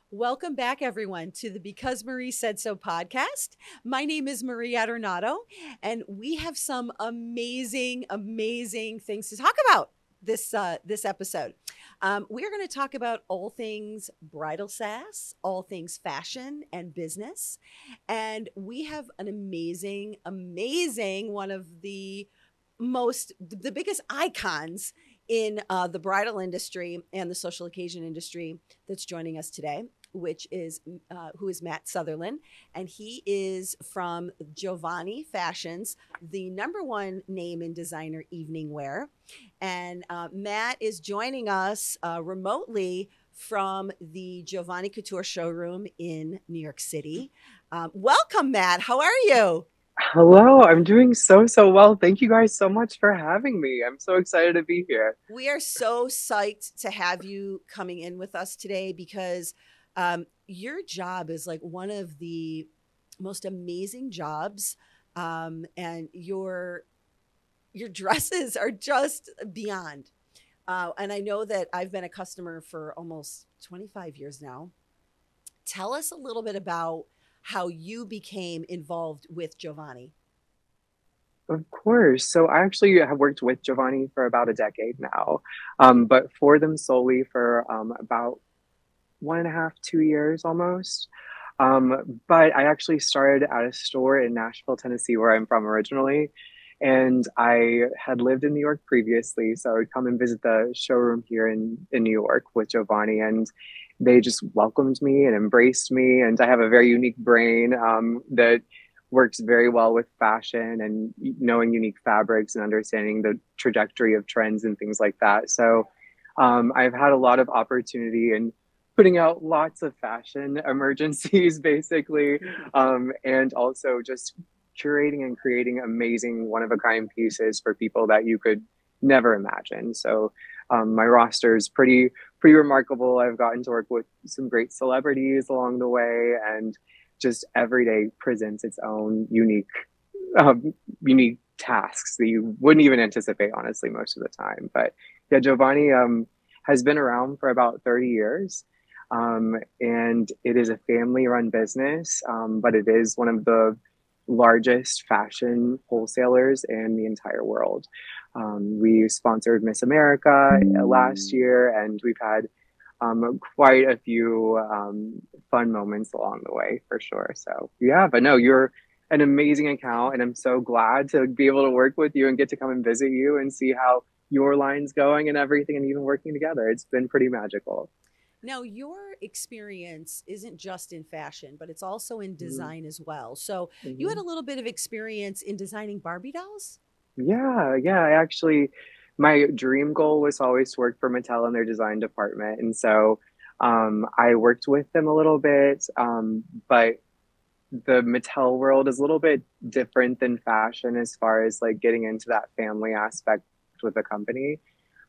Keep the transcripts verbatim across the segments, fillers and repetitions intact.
Welcome back, everyone, to the Because Marie Said So podcast. My name is Marie Adornato, and we have some amazing, amazing things to talk about this uh, this episode. Um, we are going to talk about all things bridal sass, all things fashion and business, and we have an amazing, amazing one of the most the biggest icons in uh, the bridal industry and the social occasion industry that's joining us today, which is uh, who is Matt Sutherland, and he is from Giovanni Fashions, the number one name in designer evening wear. And uh, Matt is joining us uh, remotely from the Giovanni Couture showroom in New York City. Um, welcome, Matt. How are you? Hello, I'm doing so, so well. Thank you guys so much for having me. I'm so excited to be here. We are so psyched to have you coming in with us today because um, your job is like one of the most amazing jobs, um, and your your dresses are just beyond. Uh, and I know that I've been a customer for almost twenty-five years now. Tell us a little bit about how you became involved with Giovanni. Of course. So I actually have worked with Giovanni for about a decade now, um, but for them solely for um, about one and a half, two years almost. Um, but I actually started at a store in Nashville, Tennessee, where I'm from originally. And I had lived in New York previously, so I would come and visit the showroom here in, in New York with Giovanni, and they just welcomed me and embraced me. And I have a very unique brain um, that works very well with fashion and knowing unique fabrics and understanding the trajectory of trends and things like that. So um, I've had a lot of opportunity in putting out lots of fashion emergencies, basically, um, and also just curating and creating amazing one of a kind pieces for people that you could never imagine. So um, my roster is pretty pretty remarkable. I've gotten to work with some great celebrities along the way, and just every day presents its own unique um, unique tasks that you wouldn't even anticipate, honestly, most of the time. But yeah, Giovanni um, has been around for about thirty years. Um, and it is a family run business, um, but it is one of the largest fashion wholesalers in the entire world. Um, we sponsored Miss America last year, and we've had um, quite a few um, fun moments along the way for sure. So, yeah, but no, you're an amazing account, and I'm so glad to be able to work with you and get to come and visit you and see how your line's going and everything, and even working together. It's been pretty magical. Now, your experience isn't just in fashion, but it's also in Mm-hmm. design as well. So, you had Mm-hmm. a little bit of experience in designing Barbie dolls? Yeah, yeah. I actually, my dream goal was always to work for Mattel in their design department. And so um, I worked with them a little bit, um, but the Mattel world is a little bit different than fashion as far as like getting into that family aspect with the company.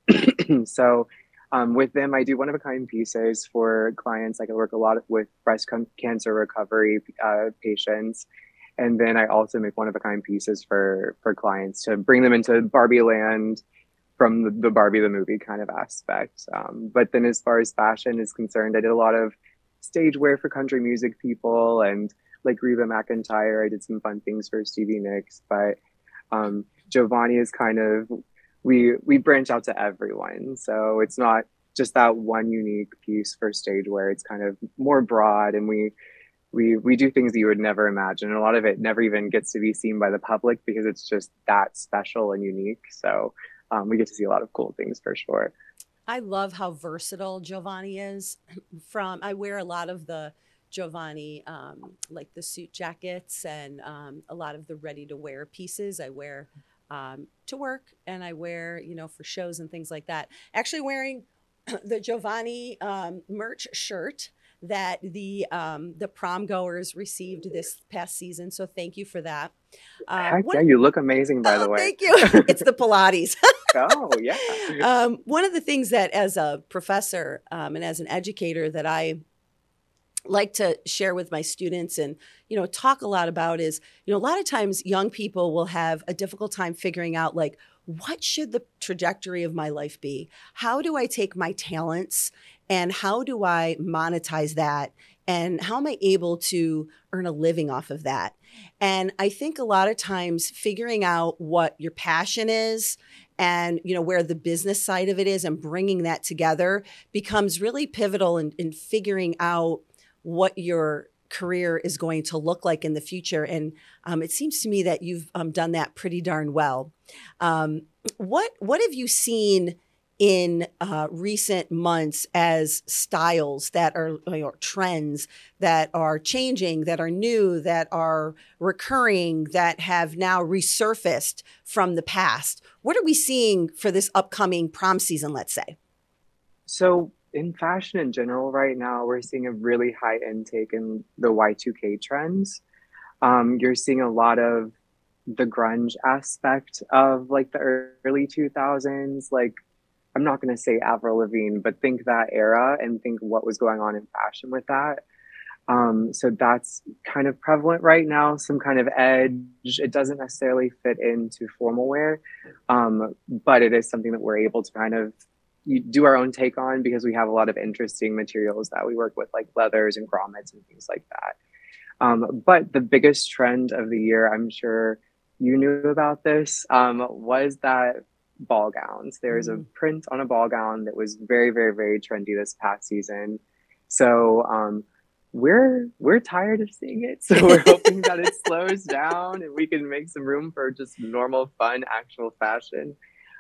So um, with them, I do one of a kind pieces for clients. Like I work a lot with breast con- cancer recovery uh, patients, and then I also make one of a kind pieces for for clients to bring them into Barbie land from the, the Barbie the movie kind of aspect. Um, but then as far as fashion is concerned, I did a lot of stage wear for country music people and like Reba McEntire. I did some fun things for Stevie Nicks, but um, Giovanni is kind of we we branch out to everyone, so it's not just that one unique piece for stage wear. It's kind of more broad, and we we we do things that you would never imagine. And a lot of it never even gets to be seen by the public because it's just that special and unique. So um, we get to see a lot of cool things for sure. I love how versatile Giovanni is. From I wear a lot of the Giovanni, um, like the suit jackets and um, a lot of the ready to wear pieces. I wear um, to work and I wear, you know, for shows and things like that. Actually, wearing the Giovanni um, merch shirt that the um, the prom goers received this past season. So thank you for that. Um, Heck one, yeah, you look amazing, by oh, the way. thank you. It's the Pilates. Oh yeah. um, one of the things that, as a professor um, and as an educator, that I like to share with my students and you know talk a lot about is you know a lot of times young people will have a difficult time figuring out like what should the trajectory of my life be? How do I take my talents and how do I monetize that? And how am I able to earn a living off of that? And I think a lot of times figuring out what your passion is and, you know, where the business side of it is and bringing that together becomes really pivotal in, in figuring out what your career is going to look like in the future. And um, it seems to me that you've um, done that pretty darn well. Um, what what have you seen in uh, recent months as styles that are, you know, trends that are changing, that are new, that are recurring, that have now resurfaced from the past? What are we seeing for this upcoming prom season, let's say? So in fashion in general, right now, we're seeing a really high intake in the Y two K trends. Um, you're seeing a lot of the grunge aspect of like the early two thousands. Like, I'm not going to say Avril Lavigne, but think that era and think what was going on in fashion with that. Um, so that's kind of prevalent right now, some kind of edge. It doesn't necessarily fit into formal wear, um, but it is something that we're able to kind of do our own take on because we have a lot of interesting materials that we work with, like leathers and grommets and things like that. Um, but the biggest trend of the year, I'm sure you knew about this, um, was that ball gowns. There's Mm. a print on a ball gown that was very, very, very trendy this past season. So um, we're we're tired of seeing it. So we're hoping that it slows down and we can make some room for just normal, fun, actual fashion.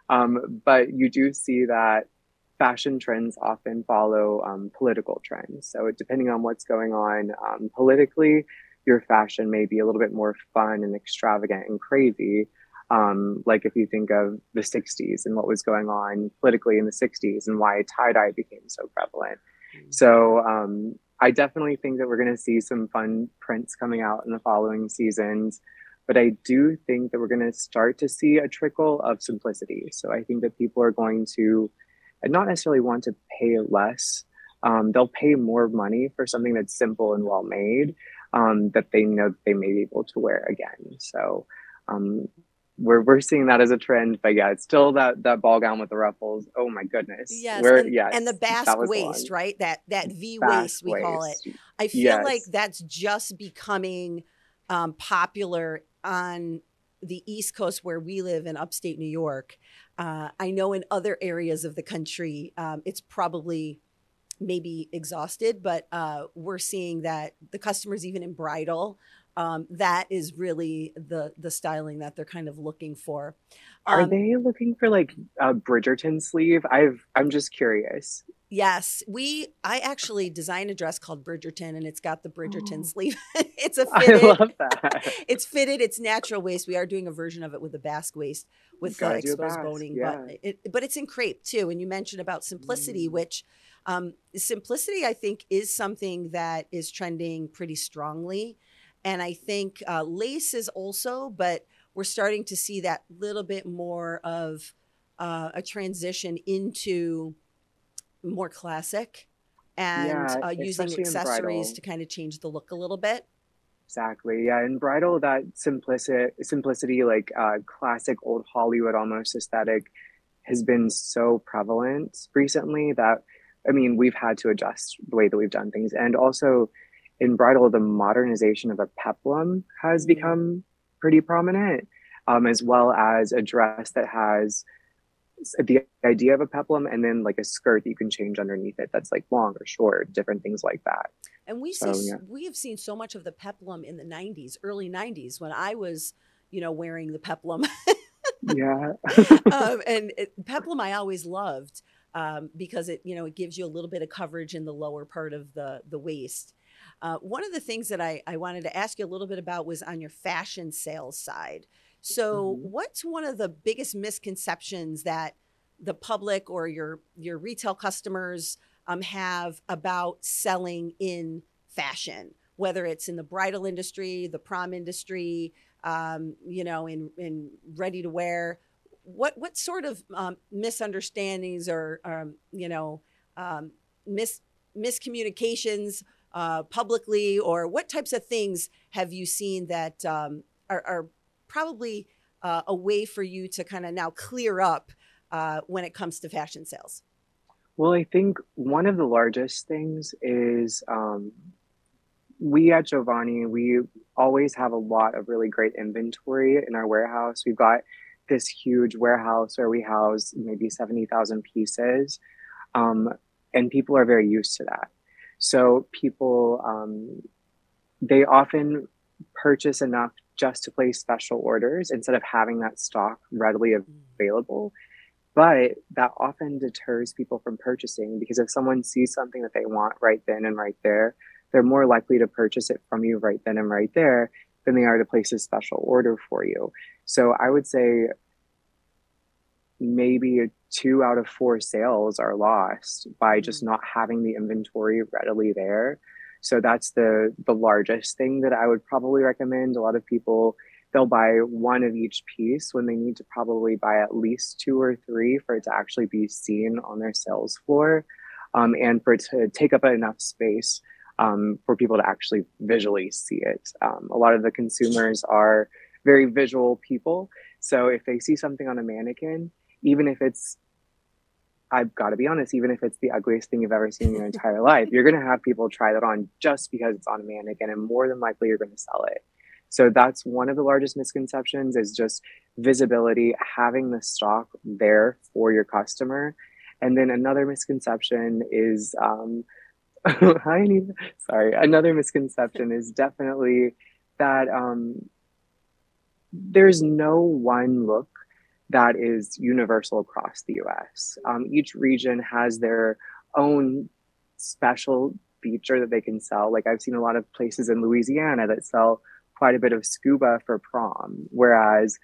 Um, but you do see that fashion trends often follow um, political trends. So depending on what's going on um, politically, your fashion may be a little bit more fun and extravagant and crazy. Um, like if you think of the sixties and what was going on politically in the sixties and why tie-dye became so prevalent. Mm-hmm. So um, I definitely think that we're going to see some fun prints coming out in the following seasons. But I do think that we're going to start to see a trickle of simplicity. So I think that people are going to not necessarily want to pay less. Um, they'll pay more money for something that's simple and well made um, that they know that they may be able to wear again. So um, we're we're seeing that as a trend. But yeah, it's still that that ball gown with the ruffles. Oh my goodness. Yes, We're, and, yes, and the that basque was the waist, one. right? That that V Basque waist we call it. waist. I feel like Yes. that's just becoming um, popular on the East Coast where we live in upstate New York. Uh, I know in other areas of the country, um, it's probably maybe exhausted, but uh, we're seeing that the customers, even in bridal, um, that is really the the styling that they're kind of looking for. Are Um, they looking for like a Bridgerton sleeve? I've I'm just curious. Yes, we. I actually designed a dress called Bridgerton, and it's got the Bridgerton Oh, sleeve. It's a I fitted. love that. It's fitted. It's natural waist. We are doing a version of it with a basque waist with uh, Gotta do a exposed basque, boning, but yeah. it but it's in crepe too. And you mentioned about simplicity, Mm. which um, simplicity I think is something that is trending pretty strongly, and I think uh, lace is also, but we're starting to see that little bit more of uh, a transition into more classic and Yeah, uh, using especially in accessories bridal. to kind of change the look a little bit. Exactly. Yeah, in bridal, that simplicity, simplicity, like uh, classic old Hollywood almost aesthetic, has been so prevalent recently that, I mean, we've had to adjust the way that we've done things. And also in bridal, the modernization of a peplum has Mm. become pretty prominent, um, as well as a dress that has the idea of a peplum and then like a skirt that you can change underneath it that's like long or short, different things like that. And we see So yeah. we have seen so much of the peplum in the nineties, early nineties when I was, you know, wearing the peplum. Yeah. um, and it, peplum I always loved um, because it, you know, it gives you a little bit of coverage in the lower part of the the waist. Uh, one of the things that I, I wanted to ask you a little bit about was on your fashion sales side. So, Mhm. what's one of the biggest misconceptions that the public or your your retail customers um, have about selling in fashion, whether it's in the bridal industry, the prom industry, um, you know, in in ready to wear? What what sort of um, misunderstandings or um, you know um, mis miscommunications uh, publicly, or what types of things have you seen that um, are, are probably uh, a way for you to kind of now clear up uh, when it comes to fashion sales? Well, I think one of the largest things is um, we at Giovanni, we always have a lot of really great inventory in our warehouse. We've got this huge warehouse where we house maybe seventy thousand pieces. Um, and people are very used to that. So people, um, they often purchase enough just to place special orders instead of having that stock readily available. But that often deters people from purchasing because if someone sees something that they want right then and right there, they're more likely to purchase it from you right then and right there than they are to place a special order for you. So I would say maybe two out of four sales are lost by just not having the inventory readily there. So that's the the largest thing that I would probably recommend. A lot of people, they'll buy one of each piece when they need to probably buy at least two or three for it to actually be seen on their sales floor, um, and for it to take up enough space um, for people to actually visually see it. Um, a lot of the consumers are very visual people. So if they see something on a mannequin, even if it's, I've got to be honest, even if it's the ugliest thing you've ever seen in your entire life, you're going to have people try that on just because it's on a mannequin, and more than likely you're going to sell it. So that's one of the largest misconceptions, is just visibility, having the stock there for your customer. And then another misconception is, um, hi, Anita. Sorry. Another misconception is definitely that um, there's no one look that is universal across the U S. Um, each region has their own special feature that they can sell. Like I've seen a lot of places in Louisiana that sell quite a bit of scuba for prom, whereas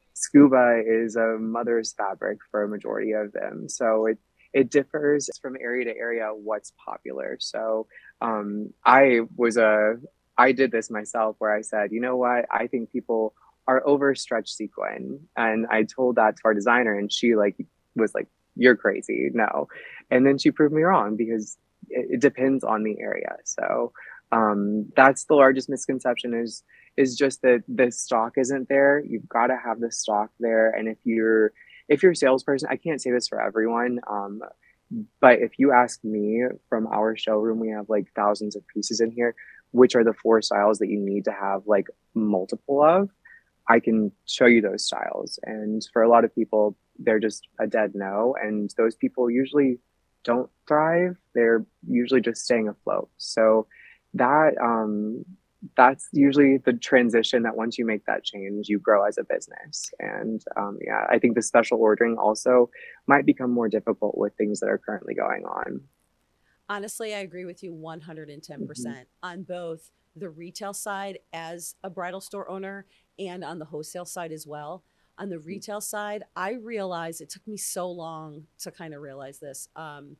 scuba is a mother's fabric for a majority of them. So it it differs from area to area what's popular. So um, I was a I did this myself where I said, you know what, I think people are overstretched sequin. And I told that to our designer, and she like was like, you're crazy. No. And then she proved me wrong because it, it depends on the area. So um, that's the largest misconception is is just that the stock isn't there. You've got to have the stock there. And if you're if you're a salesperson, I can't say this for everyone, um, but if you ask me from our showroom, we have like thousands of pieces in here, which are the four styles that you need to have like multiple of. I can show you those styles. And for a lot of people, they're just a dead no. And those people usually don't thrive. They're usually just staying afloat. So that um, that's usually the transition, that once you make that change, you grow as a business. And um, yeah, I think the special ordering also might become more difficult with things that are currently going on. Honestly, I agree with you one hundred ten percent mm-hmm. on both the retail side as a bridal store owner and on the wholesale side as well. On the retail side, I realized, it took me so long to kind of realize this. Um,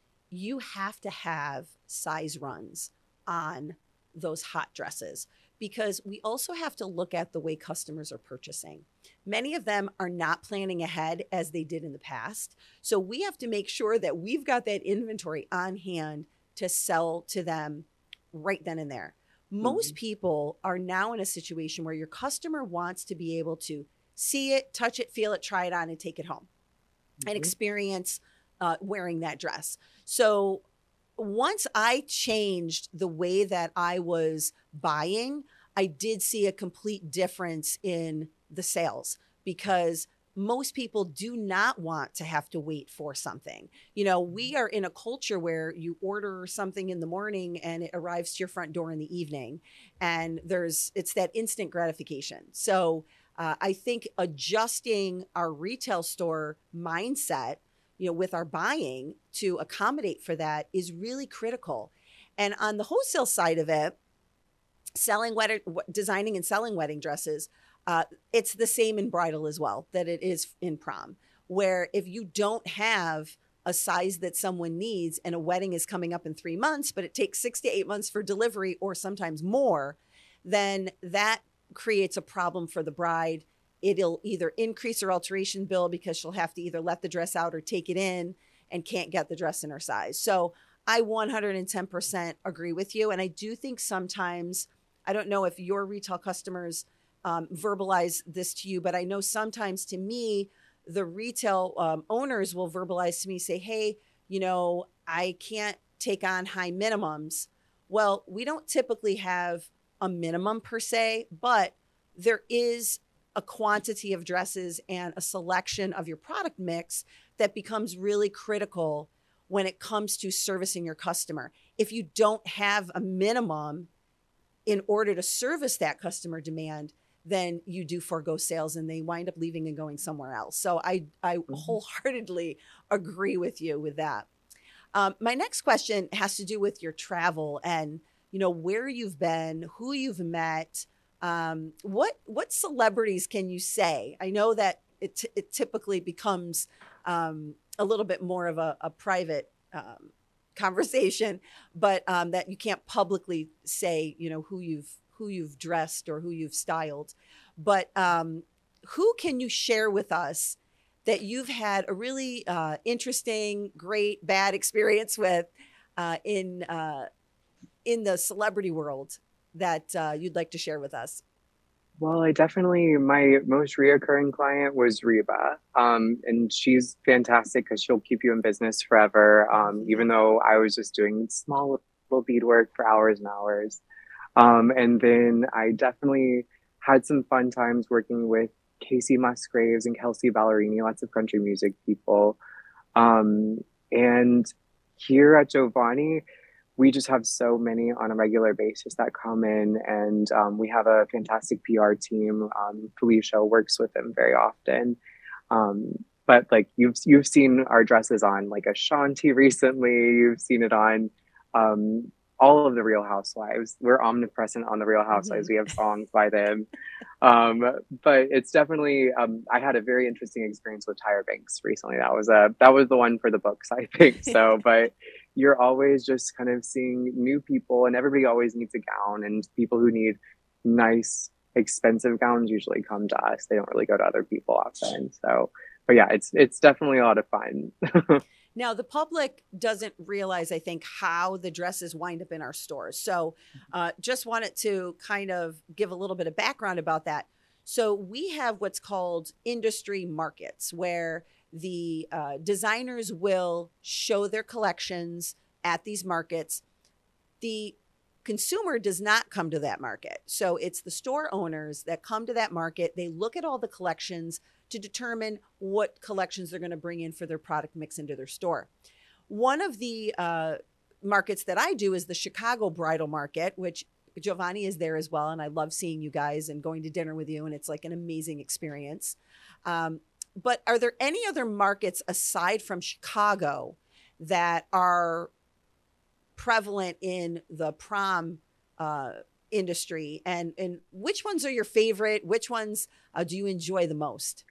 you have to have size runs on those hot dresses, because we also have to look at the way customers are purchasing. Many of them are not planning ahead as they did in the past. So we have to make sure that we've got that inventory on hand to sell to them right then and there. Most mm-hmm. people are now in a situation where your customer wants to be able to see it, touch it, feel it, try it on, and take it home mm-hmm. and experience uh, wearing that dress. So once I changed the way that I was buying, I did see a complete difference in the sales, because most people do not want to have to wait for something. You know, we are in a culture where you order something in the morning and it arrives to your front door in the evening, and there's, it's that instant gratification. So uh, I think adjusting our retail store mindset, you know, with our buying to accommodate for that is really critical. And on the wholesale side of it, selling wedding, designing and selling wedding dresses, uh, it's the same in bridal as well that it is in prom, where if you don't have a size that someone needs and a wedding is coming up in three months, but it takes six to eight months for delivery or sometimes more, then that creates a problem for the bride. It'll either increase her alteration bill because she'll have to either let the dress out or take it in and can't get the dress in her size. So I one hundred ten percent agree with you. And I do think sometimes, I don't know if your retail customers um, verbalize this to you, but I know sometimes to me, the retail um, owners will verbalize to me, say, hey, you know, I can't take on high minimums. Well, we don't typically have a minimum per se, but there is a quantity of dresses and a selection of your product mix that becomes really critical when it comes to servicing your customer. If you don't have a minimum in order to service that customer demand, then you do forego sales and they wind up leaving and going somewhere else. So I, I mm-hmm. wholeheartedly agree with you with that. Um, my next question has to do with your travel and, you know, where you've been, who you've met. Um, what what celebrities can you say? I know that it, t- it typically becomes um, a little bit more of a, a private um, conversation, but um, that you can't publicly say, you know, who you've who you've dressed or who you've styled. But um, who can you share with us that you've had a really uh, interesting, great, bad experience with uh, in uh, in the celebrity world that uh, you'd like to share with us? Well, I definitely, my most reoccurring client was Reba. Um, and she's fantastic because she'll keep you in business forever. Um, even though I was just doing small little beadwork for hours and hours. Um, and then I definitely had some fun times working with Casey Musgraves and Kelsey Ballerini, lots of country music people. Um, and here at Giovanni, we just have so many on a regular basis that come in, and um, we have a fantastic P R team. Um, Felicia works with them very often. Um, but like you've you've seen our dresses on like Ashanti recently. You've seen it on um, all of the Real Housewives. We're omnipresent on the Real Housewives. Mm-hmm. We have songs by them. Um, but it's definitely, um, I had a very interesting experience with Tyra Banks recently. That was a, that was the one for the books, I think. So, but you're always just kind of seeing new people, and everybody always needs a gown, and people who need nice, expensive gowns usually come to us. They don't really go to other people often. So, but yeah, it's, it's definitely a lot of fun. Now, the public doesn't realize, I think, how the dresses wind up in our stores. So uh, just wanted to kind of give a little bit of background about that. So we have what's called industry markets, where the uh, designers will show their collections at these markets. The consumer does not come to that market. So it's the store owners that come to that market. They look at all the collections to determine what collections they're going to bring in for their product mix into their store. One of the uh, markets that I do is the Chicago Bridal Market, which Giovanni is there as well. And I love seeing you guys and going to dinner with you. And it's like an amazing experience. Um, but are there any other markets aside from Chicago that are prevalent in the prom uh, industry? And, and which ones are your favorite? Which ones uh, do you enjoy the most?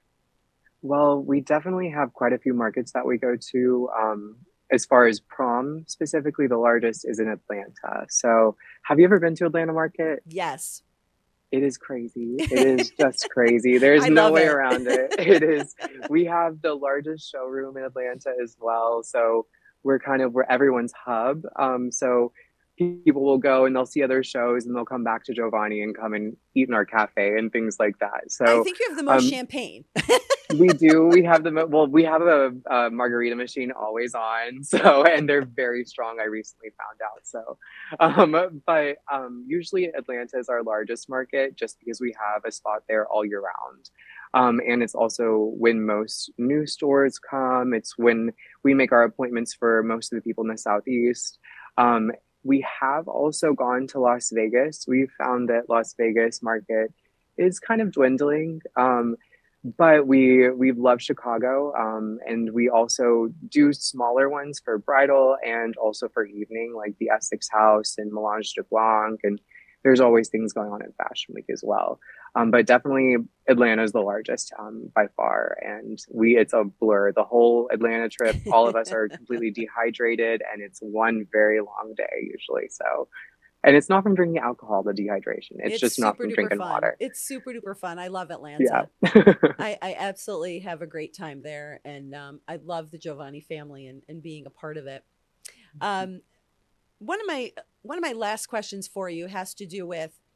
Well, we definitely have quite a few markets that we go to. Um, as far as prom specifically, the largest is in Atlanta. So have you ever been to Atlanta Market? Yes. It is crazy. It is just crazy. There's no way it. around it. It is. We have the largest showroom in Atlanta as well. So we're kind of where everyone's hub. Um, so people will go and they'll see other shows and they'll come back to Giovanni and come and eat in our cafe and things like that. So I think you have the most um, champagne. We do. We have the well. We have a, a margarita machine always on. So, and they're very strong. I recently found out. So, um, but um, usually Atlanta is our largest market, just because we have a spot there all year round. Um, and it's also when most new stores come. It's when we make our appointments for most of the people in the Southeast. Um, we have also gone to Las Vegas. We've found that Las Vegas market is kind of dwindling. Um, But we we love Chicago, um, and we also do smaller ones for bridal and also for evening, like the Essex House and Melange de Blanc, and there's always things going on in Fashion Week as well. Um, but definitely Atlanta is the largest um, by far, and we it's a blur. The whole Atlanta trip, all of us are completely dehydrated, and it's one very long day usually. So. And it's not from drinking alcohol, the dehydration. It's, it's just not from drinking fun. water. It's super duper fun. I love Atlanta. Yeah. I, I absolutely have a great time there. And um, I love the Giovanni family and, and being a part of it. Um, one of my one of my last questions for you has to do with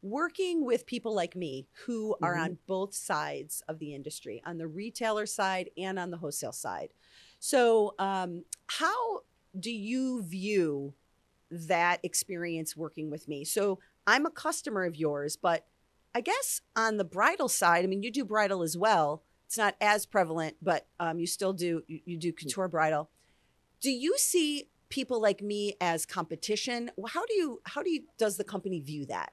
working with people like me who are Mhm. on both sides of the industry, on the retailer side and on the wholesale side. So, um, how do you view that experience working with me? So, I'm a customer of yours, but I guess on the bridal side, I mean, you do bridal as well. It's not as prevalent, but um, you still do, you, you do couture bridal. Do you see people like me as competition? Well, How do you, how do you, does the company view that?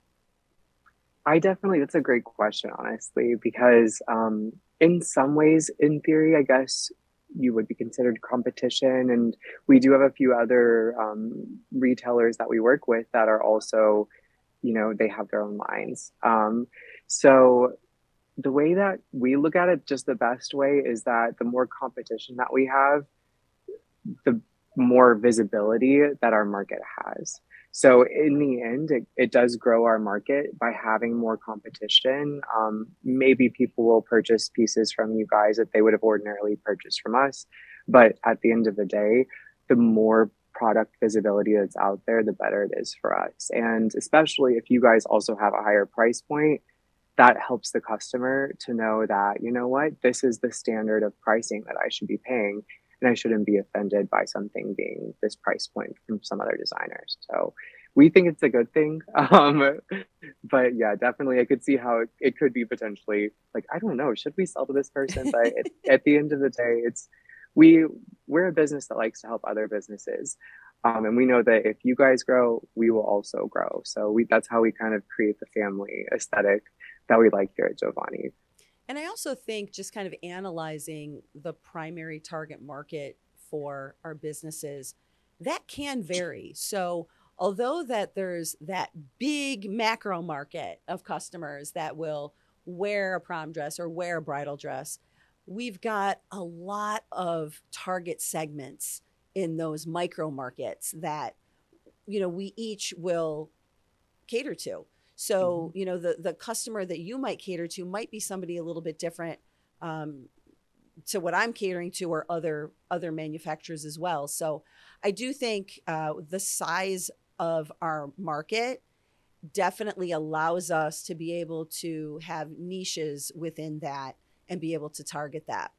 I definitely, that's a great question, honestly, because um, in some ways, in theory, I guess you would be considered competition. And we do have a few other um, retailers that we work with that are also, you know, they have their own lines. Um, so the way that we look at it, just the best way is that the more competition that we have, the more visibility that our market has. So in the end, it, it does grow our market by having more competition. Um, maybe people will purchase pieces from you guys that they would have ordinarily purchased from us. But at the end of the day, the more product visibility that's out there, the better it is for us. And especially if you guys also have a higher price point, that helps the customer to know that, you know what, this is the standard of pricing that I should be paying. And I shouldn't be offended by something being this price point from some other designers. So we think it's a good thing. Um, but yeah, definitely, I could see how it, it could be potentially like, I don't know, should we sell to this person? But it, at the end of the day, it's we we're a business that likes to help other businesses. Um, and we know that if you guys grow, we will also grow. So we that's how we kind of create the family aesthetic that we like here at Giovanni. And I also think just kind of analyzing the primary target market for our businesses, that can vary. So, although that there's that big macro market of customers that will wear a prom dress or wear a bridal dress, we've got a lot of target segments in those micro markets that, you know, we each will cater to. So, Mhm. you know, the the customer that you might cater to might be somebody a little bit different um, to what I'm catering to, or other other manufacturers as well. So, I do think uh, the size of our market definitely allows us to be able to have niches within that and be able to target that.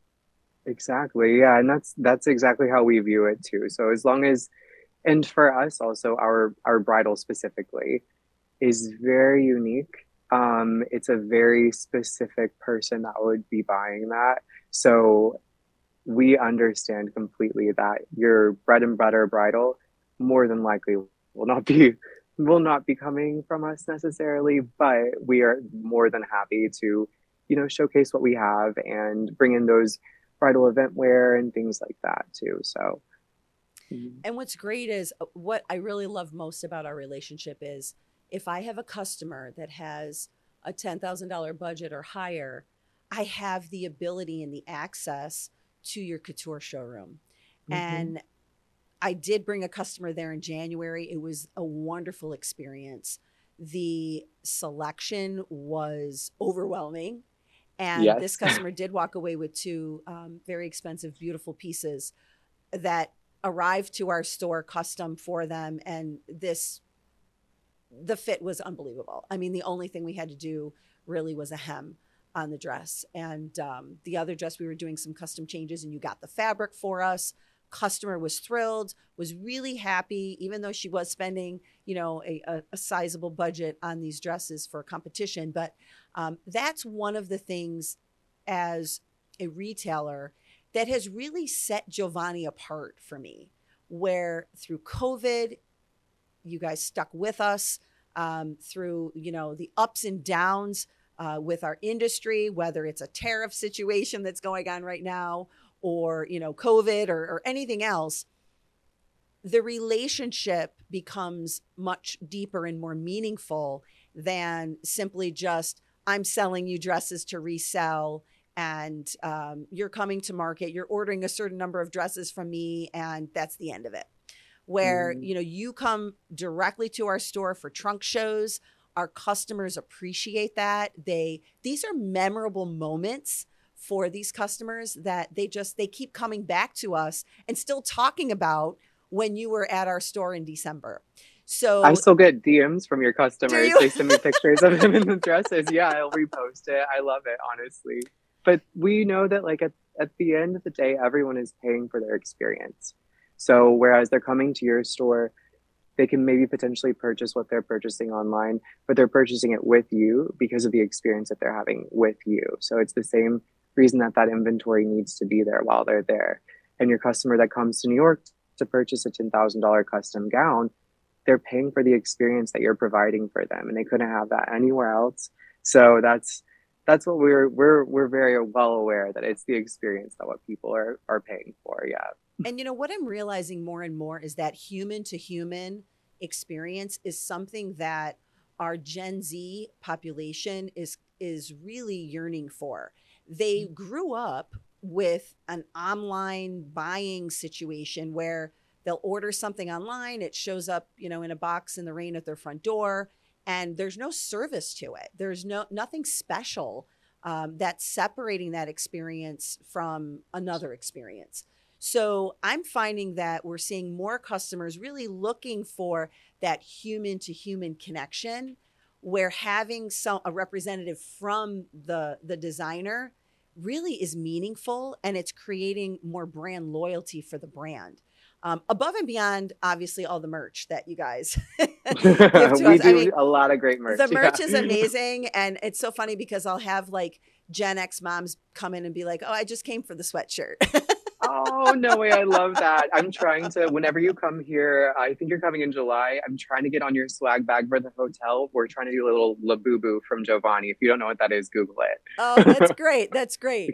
Exactly. Yeah, and that's that's exactly how we view it too. So as long as and for us also our our bridal specifically is very unique. Um, it's a very specific person that would be buying that. So we understand completely that your bread and butter bridal more than likely will not be will not be coming from us necessarily, but we are more than happy to, you know, showcase what we have and bring in those bridal event wear and things like that too. So mhm. And what's great is uh, what I really love most about our relationship is if I have a customer that has a ten thousand dollars budget or higher, I have the ability and the access to your couture showroom. Mhm. And I did bring a customer there in January. It was a wonderful experience. The selection was overwhelming. And this Yes. customer did walk away with two um, very expensive, beautiful pieces that arrived to our store custom for them. And this, the fit was unbelievable. I mean, the only thing we had to do really was a hem on the dress. And um, the other dress, we were doing some custom changes, and you got the fabric for us. Customer was thrilled, was really happy, even though she was spending, you know, a, a, a sizable budget on these dresses for competition. But um, that's one of the things as a retailer that has really set Giovanni apart for me, where through COVID, you guys stuck with us um, through, you know, the ups and downs uh, with our industry, whether it's a tariff situation that's going on right now, or, you know, COVID, or, or anything else. The relationship becomes much deeper and more meaningful than simply just, I'm selling you dresses to resell, and um, you're coming to market, you're ordering a certain number of dresses from me, and that's the end of it. Where, Mm, you know, you come directly to our store for trunk shows. Our customers appreciate that. They these are memorable moments for these customers that they just they keep coming back to us and still talking about when you were at our store in December. I So still get D Ms from your do customers. you? They send me pictures of them in the dresses. Yeah, I'll repost it. I love it, honestly. But we know that like at, at the end of the day, everyone is paying for their experience. So whereas they're coming to your store, they can maybe potentially purchase what they're purchasing online, but they're purchasing it with you because of the experience that they're having with you. So it's the same reason that that inventory needs to be there while they're there. And your customer that comes to New York to purchase a ten thousand dollars custom gown, they're paying for the experience that you're providing for them, and they couldn't have that anywhere else. So that's that's what we're we're we're very well aware that it's the experience that what people are are paying for. Yeah. And you know what I'm realizing more and more is that human to human experience is something that our Gen Z population is is really yearning for. They grew up with an online buying situation where they'll order something online, it shows up, you know, in a box in the rain at their front door, and there's no service to it. There's no nothing special um, that's separating that experience from another experience. So I'm finding that we're seeing more customers really looking for that human to human connection, where having some a representative from the the designer really is meaningful, and it's creating more brand loyalty for the brand. Um, above and beyond, obviously, all the merch that you guys give to We us. I do mean, a lot of great merch. the Yeah. merch is amazing, and it's so funny because I'll have like Gen X moms come in and be like, "Oh, I just came for the sweatshirt." Oh, no way. I love that. I'm trying to, whenever you come here, I think you're coming in July. I'm trying to get on your swag bag for the hotel. We're trying to do a little Labubu from Giovanni. If you don't know what that is, Google Oh, that's it. great. That's great.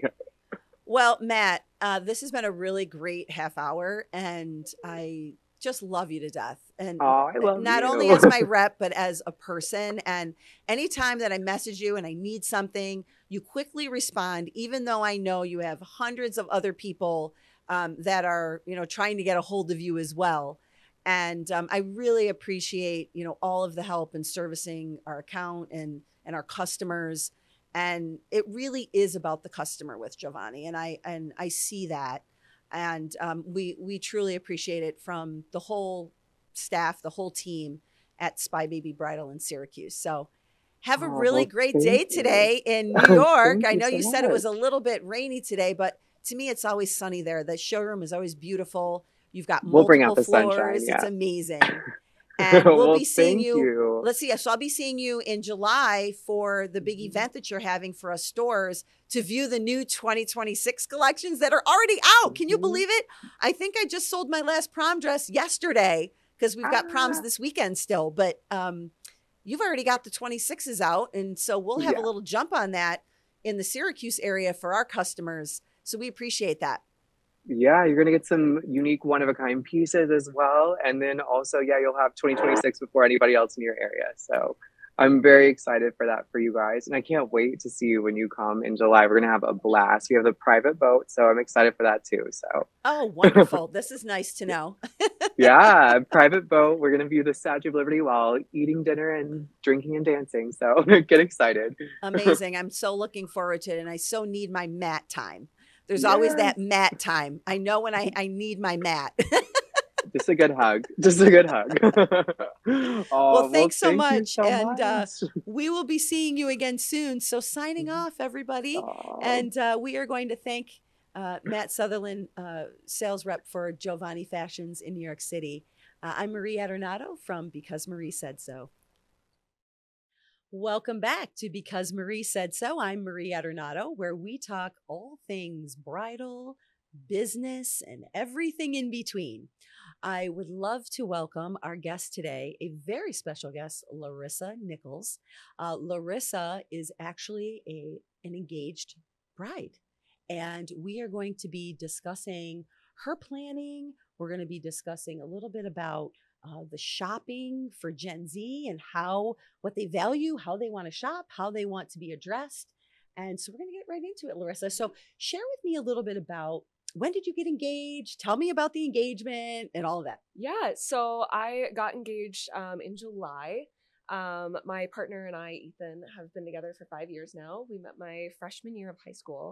Well, Matt, uh, this has been a really great half hour, and I just love you to death. And Oh, I love not only you. as my rep, but as a person. And anytime that I message you and I need something, you quickly respond, even though I know you have hundreds of other people um, that are, you know, trying to get a hold of you as well. And um, I really appreciate, you know, all of the help in servicing our account and and our customers. And it really is about the customer with Giovanni, and I and I see that, and um, we we truly appreciate it from the whole staff, the whole team at Spy Baby Bridal in Syracuse. So have a Oh, really well, great day thank you. today in New York. Thank I you know so you said it was a much. little bit rainy today, but to me, it's always sunny there. The showroom is always beautiful. You've got We'll bring out multiple the sunshine. floors. It's Yeah. amazing. And we'll Well, be seeing thank you. you. Let's see. So I'll be seeing you in July for the big Mhm. event that you're having for us stores to view the new twenty twenty-six collections that are already out. Can you Mhm. believe it? I think I just sold my last prom dress yesterday because we've got proms Ah, this weekend still. But um, you've already got the twenty-sixes out. And so we'll have a yeah. little jump on that in the Syracuse area for our customers. So we appreciate that. Yeah, you're gonna get some unique one of a kind pieces as well. And then also, yeah, you'll have twenty twenty-six before anybody else in your area. So I'm very excited for that for you guys. And I can't wait to see you when you come in July. We're gonna have a blast. We have the private boat, so I'm excited for that too. So Oh, wonderful. This is nice to know. yeah, private boat. We're gonna view the Statue of Liberty while eating dinner and drinking and dancing. So get excited. Amazing. I'm so looking forward to it. And I so need my mat time. There's always Yes. that mat time. I know when I, I need my mat. Just a good hug. Just a good hug. Well, Oh, well, thanks so thank you much. so And uh, much. we will be seeing you again soon. So signing off, everybody. Oh, And uh, we are going to thank uh, Matt Sutherland, uh, sales rep for Giovanni Fashions in New York City. Uh, I'm Marie Adornato from Because Marie Said So. Welcome back to Because Marie Said So. I'm Marie Adornato, where we talk all things bridal, business, and everything in between. I would love to welcome our guest today, a very special guest, Larissa Nichols. Uh, Larissa is actually a an engaged bride, and we are going to be discussing her planning. We're going to be discussing a little bit about uh, the shopping for Gen Z and how what they value, how they want to shop, how they want to be addressed. And so we're going to get right into it, Larissa. So share with me a little bit about when did you get engaged? Tell me about the engagement and all of that. Yeah, so I got engaged um, in July. Um, my partner and I, Ethan, have been together for five years now. We met my freshman year of high school.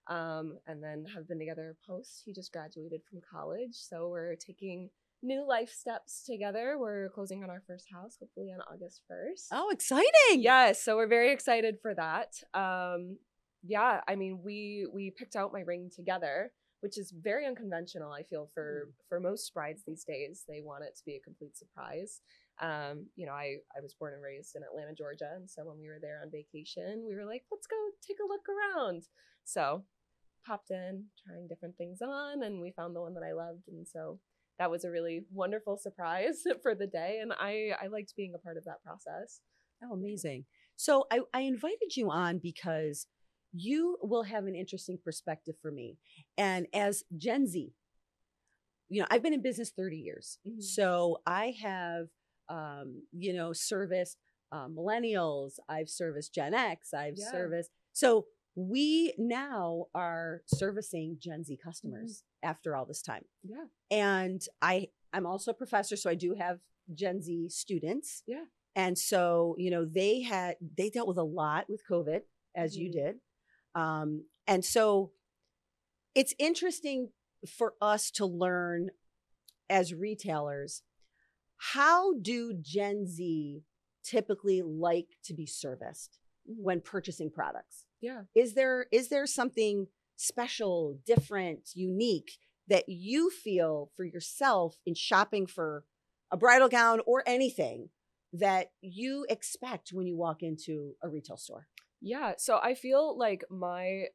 um, and then have been together post. He just graduated from college, so we're taking new life steps together. We're closing on our first house, hopefully on August first. Oh, exciting. Yes, so we're very excited for that. Um, yeah, I mean, we we picked out my ring together, which is very unconventional, I feel, for, mm. for most brides these days. They want it to be a complete surprise. Um, you know, I, I was born and raised in Atlanta, Georgia. And so when we were there on vacation, we were like, let's go take a look around. So popped in, trying different things on, and we found the one that I loved. And so that was a really wonderful surprise for the day. And I, I liked being a part of that process. Oh, amazing. So I, I invited you on because you will have an interesting perspective for me. And as Gen Z, you know, I've been in business thirty years. Mm-hmm. So I have, um, you know, serviced uh, millennials. I've serviced Gen X. I've yeah. serviced. So we now are servicing Gen Z customers mm-hmm. after all this time. Yeah. And I, I'm also a professor, so I do have Gen Z students. Yeah. And so, you know, they had, they dealt with a lot with COVID, as mm-hmm. you did. Um, and so it's interesting for us to learn as retailers, how do Gen Z typically like to be serviced when purchasing products? Yeah. Is there, is there something special, different, unique that you feel for yourself in shopping for a bridal gown or anything that you expect when you walk into a retail store? Yeah, so I feel like my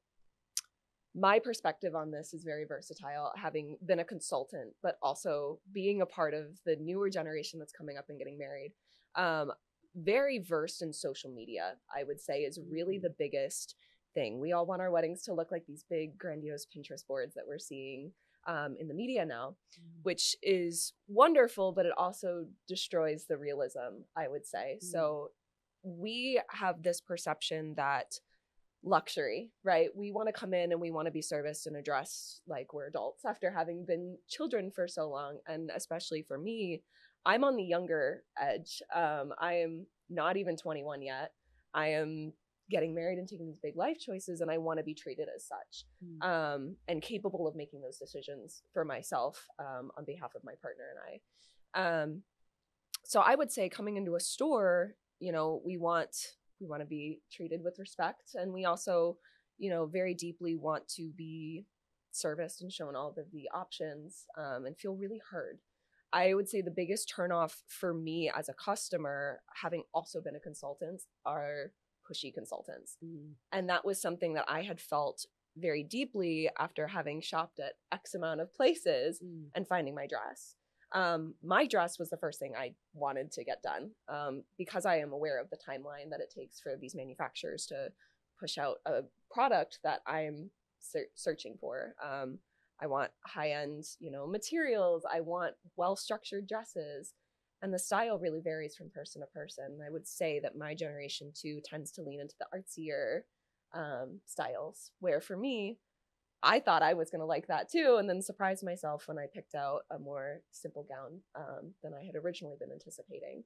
my perspective on this is very versatile, having been a consultant, but also being a part of the newer generation that's coming up and getting married. Um, very versed in social media, I would say, is really the biggest thing. We all want our weddings to look like these big, grandiose Pinterest boards that we're seeing um, in the media now, mm. which is wonderful, but it also destroys the realism, I would say. Mm. So we have this perception that luxury, right? We want to come in and we want to be serviced and addressed like we're adults after having been children for so long. And especially for me, I'm on the younger edge. Um, I am not even twenty-one yet. I am getting married and taking these big life choices, and I want to be treated as such, mm. um, and capable of making those decisions for myself um, on behalf of my partner and I. Um, so I would say coming into a store, you know, we want we want to be treated with respect, and we also, you know, very deeply want to be serviced and shown all of the options um, and feel really heard. I would say the biggest turnoff for me as a customer, having also been a consultant, are pushy consultants. Mm. And that was something that I had felt very deeply after having shopped at X amount of places mm. and finding my dress. Um, my dress was the first thing I wanted to get done um, because I am aware of the timeline that it takes for these manufacturers to push out a product that I'm ser- searching for. Um, I want high-end, you know, materials. I want well-structured dresses. And the style really varies from person to person. I would say that my generation too tends to lean into the artsier um, styles, where for me, I thought I was going to like that too, and then surprised myself when I picked out a more simple gown um, than I had originally been anticipating.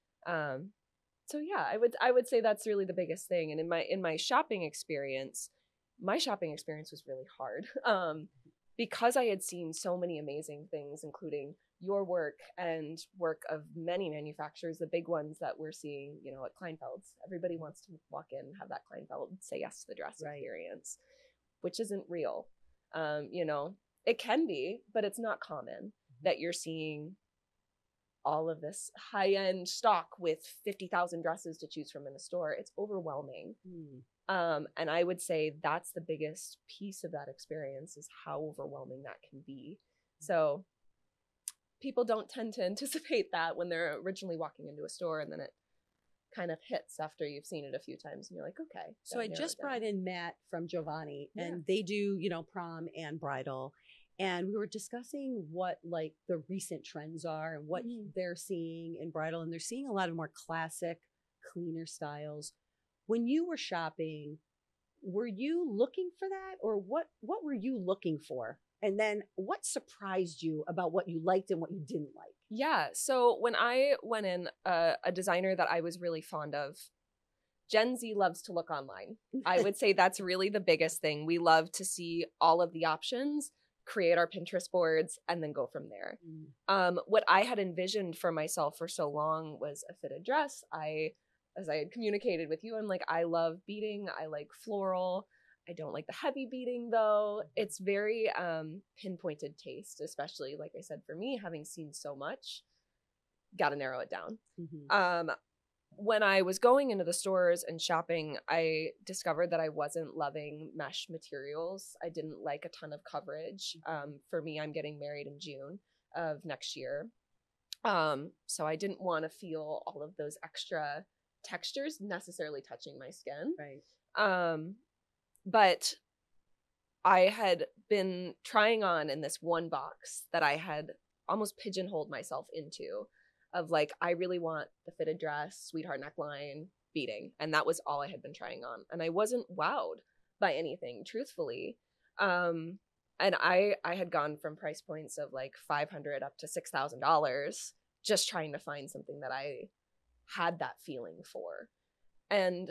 Um, so yeah, I would I would say that's really the biggest thing. And in my in my shopping experience, my shopping experience was really hard um, because I had seen so many amazing things, including your work and work of many manufacturers, the big ones that we're seeing, you know, at Kleinfeld's. Everybody wants to walk in and have that Kleinfeld say yes to the dress right. experience, which isn't real. Um, you know, it can be, but it's not common mm-hmm. that you're seeing all of this high-end stock with fifty thousand dresses to choose from in a store. It's overwhelming. Mm. Um, and I would say that's the biggest piece of that experience, is how overwhelming that can be. So people don't tend to anticipate that when they're originally walking into a store, and then it kind of hits after you've seen it a few times and you're like, okay. So I just brought in Matt from Giovanni, yeah. and they do, you know, prom and bridal. And we were discussing what like the recent trends are and what mm-hmm. they're seeing in bridal. And they're seeing a lot of more classic, cleaner styles. When you were shopping, were you looking for that, or what, what were you looking for? And then what surprised you about what you liked and what you didn't like? Yeah. So when I went in, uh, a designer that I was really fond of Gen Z loves to look online. I would say that's really the biggest thing. We love to see all of the options, create our Pinterest boards, and then go from there. Mm. Um, what I had envisioned for myself for so long was a fitted dress. I, as I had communicated with you, I'm like, I love beading. I like floral. I don't like the heavy beading though. It's very um, pinpointed taste, especially, like I said, for me, having seen so much, got to narrow it down. Mm-hmm. Um, when I was going into the stores and shopping, I discovered that I wasn't loving mesh materials. I didn't like a ton of coverage. Um, for me, I'm getting married in June of next year. Um, so I didn't want to feel all of those extra textures necessarily touching my skin. Right. Um, but I had been trying on in this one box that I had almost pigeonholed myself into, of like, I really want the fitted dress, sweetheart neckline, beading. And that was all I had been trying on. And I wasn't wowed by anything, truthfully. Um, and I, I had gone from price points of like five hundred dollars up to six thousand dollars just trying to find something that I had that feeling for. And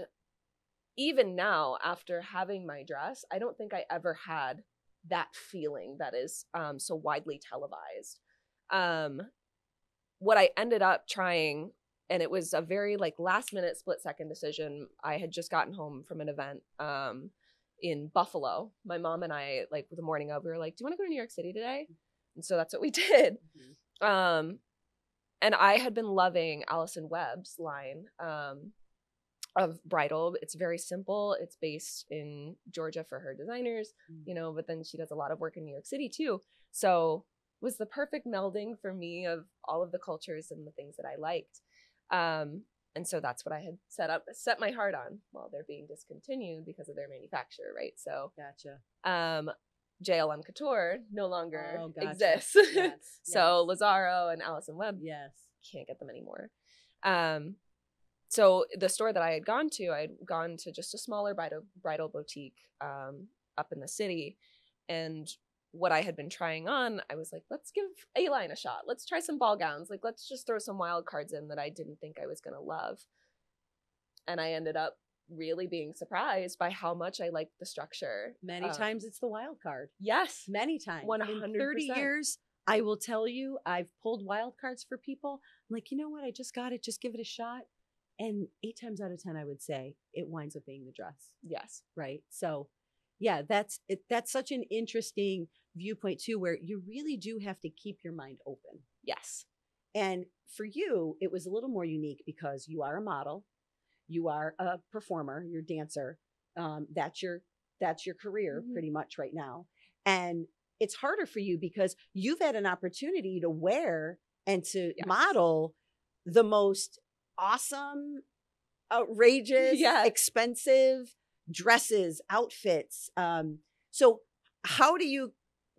even now, after having my dress, I don't think I ever had that feeling that is um, so widely televised. Um, what I ended up trying, and it was a very like last minute split second decision. I had just gotten home from an event um, in Buffalo. My mom and I, like the morning of, we were like, do you want to go to New York City today? And so that's what we did. Mm-hmm. Um, and I had been loving Allison Webb's line um, of bridal. It's very simple. It's based in Georgia for her designers, mm-hmm. you know, but then she does a lot of work in New York City too. So was the perfect melding for me of all of the cultures and the things that I liked. Um, and so that's what I had set up, set my heart on while they're being discontinued because of their manufacturer, right? So gotcha. Um, J L M Couture no longer oh, gotcha. exists. Yes, so yes. Lazaro and Allison Webb, yes, can't get them anymore. Um, so the store that I had gone to, I had gone to just a smaller bridal, bridal boutique um, up in the city. And what I had been trying on, I was like, let's give A-line a shot. Let's try some ball gowns. Like, let's just throw some wild cards in that I didn't think I was going to love. And I ended up really being surprised by how much I liked the structure. Many um, times it's the wild card. Yes. Many times. one hundred percent. In thirty years, I will tell you, I've pulled wild cards for people. I'm like, you know what? I just got it. Just give it a shot. And eight times out of ten, I would say it winds up being the dress. Yes. Right. So yeah, that's it. That's such an interesting viewpoint too, where you really do have to keep your mind open. Yes. And for you, it was a little more unique because you are a model, you are a performer, you're a dancer. Um, that's your that's your career mm-hmm. pretty much right now. And it's harder for you because you've had an opportunity to wear and to yes. model the most awesome, outrageous, yeah. expensive dresses, outfits. Um, so how do you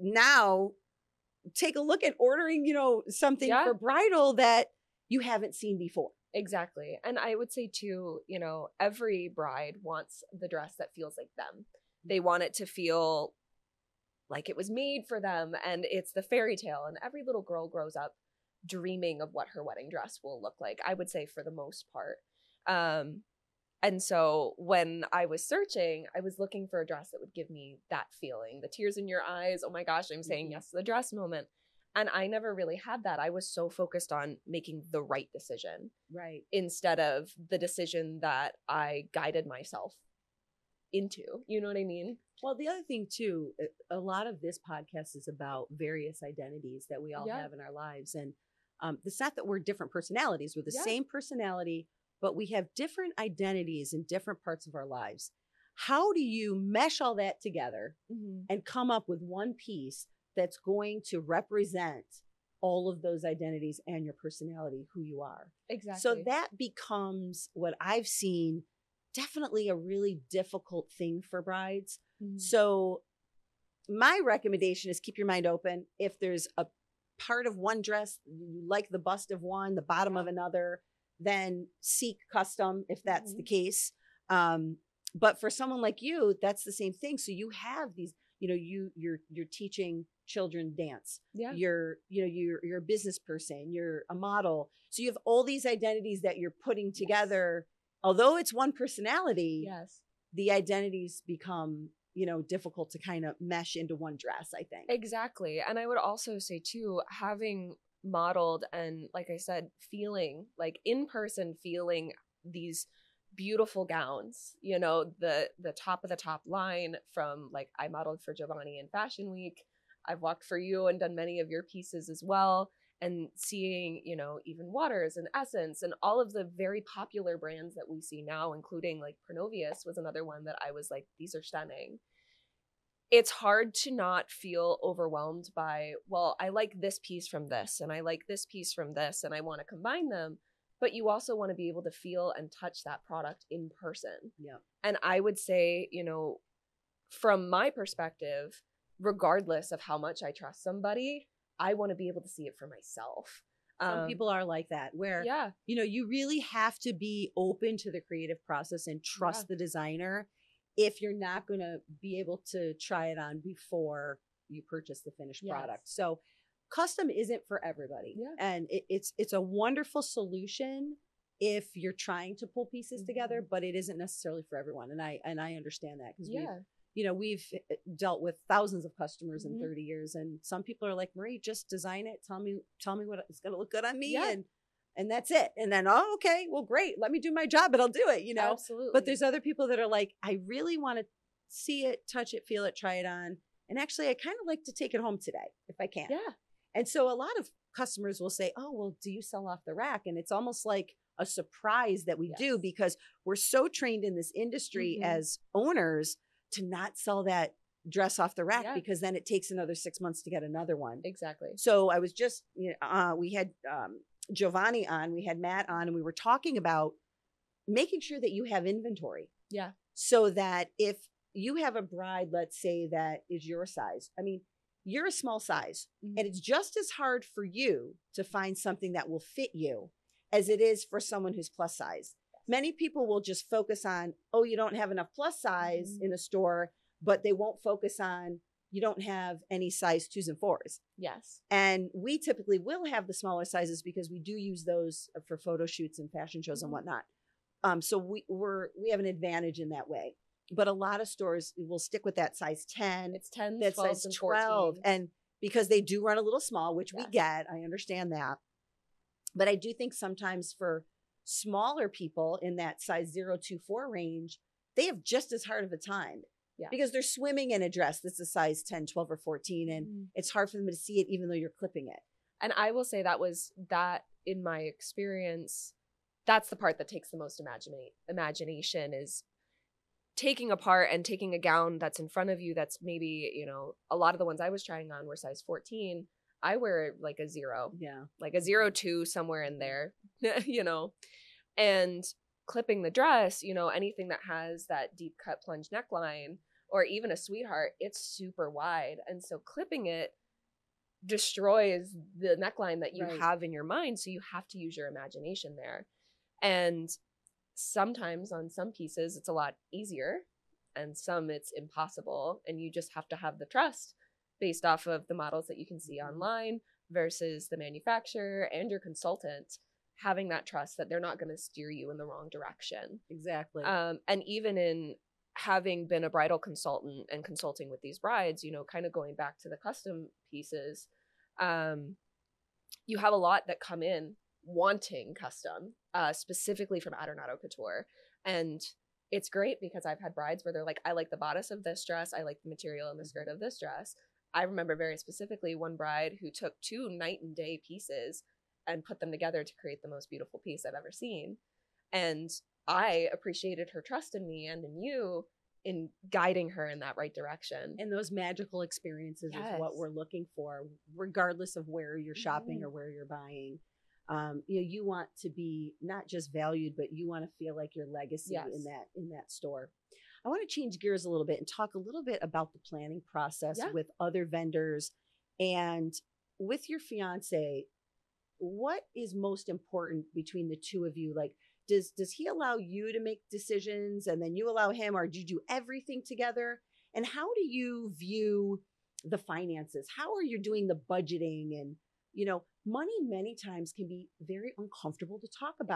now take a look at ordering, you know, something yeah. for bridal that you haven't seen before? Exactly. And I would say too, you know, every bride wants the dress that feels like them. They want it to feel like it was made for them, and it's the fairy tale. And every little girl grows up dreaming of what her wedding dress will look like, I would say, for the most part. Um, and so when I was searching, I was looking for a dress that would give me that feeling, the tears in your eyes, oh my gosh, I'm saying yes to the dress moment. And I never really had that. I was so focused on making the right decision. Right. Instead of the decision that I guided myself into. You know what I mean? Well, the other thing too, a lot of this podcast is about various identities that we all yeah. have in our lives. And um, it's not that we're different personalities. We're the yeah. same personality, but we have different identities in different parts of our lives. How do you mesh all that together mm-hmm. and come up with one piece that's going to represent all of those identities and your personality, who you are? Exactly. So that becomes what I've seen, definitely a really difficult thing for brides. Mm-hmm. So my recommendation is keep your mind open. If there's a part of one dress, you like the bust of one, the bottom of another, then seek custom if that's mm-hmm. the case. Um, but for someone like you, that's the same thing. So you have these, you know, you you're you're teaching children dance. Yeah. You're, you know, you're you're a business person, you're a model. So you have all these identities that you're putting together although it's one personality, Yes. the identities become, you know, difficult to kind of mesh into one dress, I think. Exactly. And I would also say too, having modeled and, like I said, feeling like in person, feeling these beautiful gowns, you know, the the top of the top line from, like, I modeled for Giovanni in Fashion Week. I've walked for you and done many of your pieces as well. And seeing, you know, even Waters and Essence and all of the very popular brands that we see now, including like Pronovius was another one that I was like, these are stunning. It's hard to not feel overwhelmed by, well, I like this piece from this, and I like this piece from this, and I want to combine them. But you also want to be able to feel and touch that product in person. Yeah. And I would say, you know, from my perspective, regardless of how much I trust somebody, I want to be able to see it for myself. Some Um, people are like that, where, yeah, you know, you really have to be open to the creative process and trust Yeah. the designer if you're not going to be able to try it on before you purchase the finished Yes. product. So custom isn't for everybody. Yeah. And it, it's it's a wonderful solution if you're trying to pull pieces Mhm. together, but it isn't necessarily for everyone. And I and I understand that because yeah, you know, we've dealt with thousands of customers Mhm. in thirty years, and some people are like, Marie, just design it. Tell me, tell me what it's going to look good on me. Yeah. And, and that's it. And then, oh, okay, well, great. Let me do my job, but I'll do it, you know? absolutely. But there's other people that are like, I really want to see it, touch it, feel it, try it on. And actually, I kind of like to take it home today if I can. yeah, And so a lot of customers will say, oh, well, do you sell off the rack? And it's almost like a surprise that we do Yes. because we're so trained in this industry Mhm. as owners to not sell that dress off the rack Yeah. because then it takes another six months to get another one. exactly. So I was just, you know, uh, we had um, Giovanni on, we had Matt on, and we were talking about making sure that you have inventory. Yeah. So that if you have a bride, let's say that is your size, I mean, you're a small size, Mhm. and it's just as hard for you to find something that will fit you as it is for someone who's plus size. Many people will just focus on, oh, you don't have enough plus size Mhm. in a store, but they won't focus on you don't have any size twos and fours. Yes. And we typically will have the smaller sizes because we do use those for photo shoots and fashion shows Mhm. and whatnot. Um, so we we're we have an advantage in that way. But a lot of stores will stick with that size ten, It's ten, that twelve, size and twelve, fourteen. and because they do run a little small, which we Yes. get, I understand that. But I do think sometimes for smaller people in that size zero to four range, they have just as hard of a time Yeah. because they're swimming in a dress that's a size ten, twelve, or fourteen, and Mhm. it's hard for them to see it even though you're clipping it. And I will say that was that in my experience, that's the part that takes the most imagine imagination is taking apart and taking a gown that's in front of you that's maybe, you know, a lot of the ones I was trying on were size fourteen. I wear like a zero, Yeah. like a zero two somewhere in there, you know, and clipping the dress, you know, anything that has that deep cut plunge neckline or even a sweetheart, it's super wide. And so clipping it destroys the neckline that you Right. have in your mind. So you have to use your imagination there. And sometimes on some pieces, it's a lot easier and some it's impossible. And you just have to have the trust based off of the models that you can see online versus the manufacturer and your consultant having that trust that they're not going to steer you in the wrong direction. Exactly. Um, and even in having been a bridal consultant and consulting with these brides, you know, kind of going back to the custom pieces, um, you have a lot that come in wanting custom, uh, specifically from Adornato Couture. And it's great because I've had brides where they're like, I like the bodice of this dress. I like the material and the skirt of this dress. I remember very specifically one bride who took two night and day pieces and put them together to create the most beautiful piece I've ever seen. And I appreciated her trust in me and in you in guiding her in that right direction. And those magical experiences is what Yes. we're looking for, regardless of where you're shopping Mhm. or where you're buying. Um, you know, you want to be not just valued, but you want to feel like your legacy Yes. in that in that store. I want to change gears a little bit and talk a little bit about the planning process Yeah. with other vendors and with your fiance. What is most important between the two of you? Like, does does he allow you to make decisions and then you allow him, or do you do everything together? And how do you view the finances? How are you doing the budgeting? And you know, money many times can be very uncomfortable to talk about,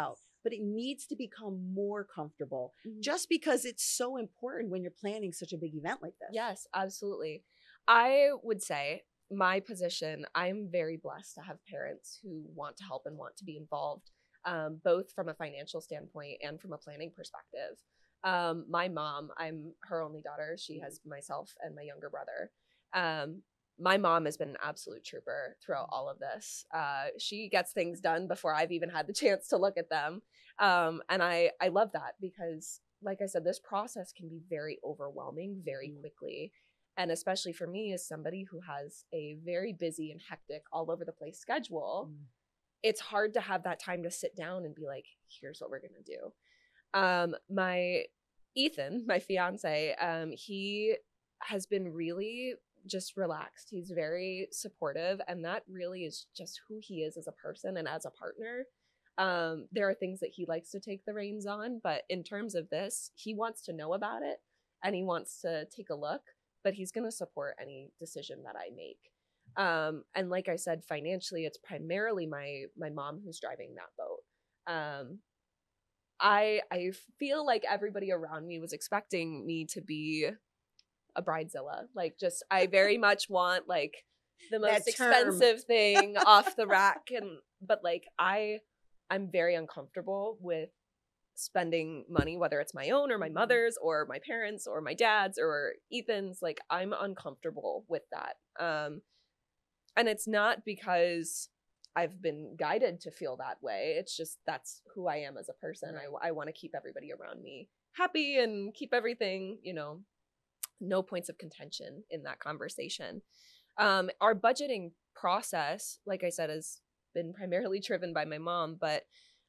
but it needs to become more comfortable Mhm. just because it's so important when you're planning such a big event like this. Yes, absolutely. I would say my position, I'm very blessed to have parents who want to help and want to be involved, um, both from a financial standpoint and from a planning perspective. Um, my mom, I'm her only daughter. She has myself and my younger brother. Um, my mom has been an absolute trooper throughout all of this. Uh, she gets things done before I've even had the chance to look at them. Um, and I, I love that because, like I said, this process can be very overwhelming very Mm. quickly. And especially for me as somebody who has a very busy and hectic all over the place schedule, Mm. it's hard to have that time to sit down and be like, here's what we're going to do. Um, my Ethan, my fiance, um, he has been really just relaxed. He's very supportive, and that really is just who he is as a person and as a partner. Um, there are things that he likes to take the reins on, but in terms of this, he wants to know about it and he wants to take a look, but he's going to support any decision that I make. Um, and like I said, financially, it's primarily my my mom who's driving that boat. Um, I I feel like everybody around me was expecting me to be a bridezilla. Like, just I very much want like the most That term. expensive thing off the rack, and but like I I'm very uncomfortable with spending money, whether it's my own or my mother's or my parents or my dad's or Ethan's. Like, I'm uncomfortable with that. Um, and it's not because I've been guided to feel that way. It's just that's who I am as a person. Right. I, I want to keep everybody around me happy and keep everything, you know, no points of contention in that conversation. Um, our budgeting process, like I said, has been primarily driven by my mom. But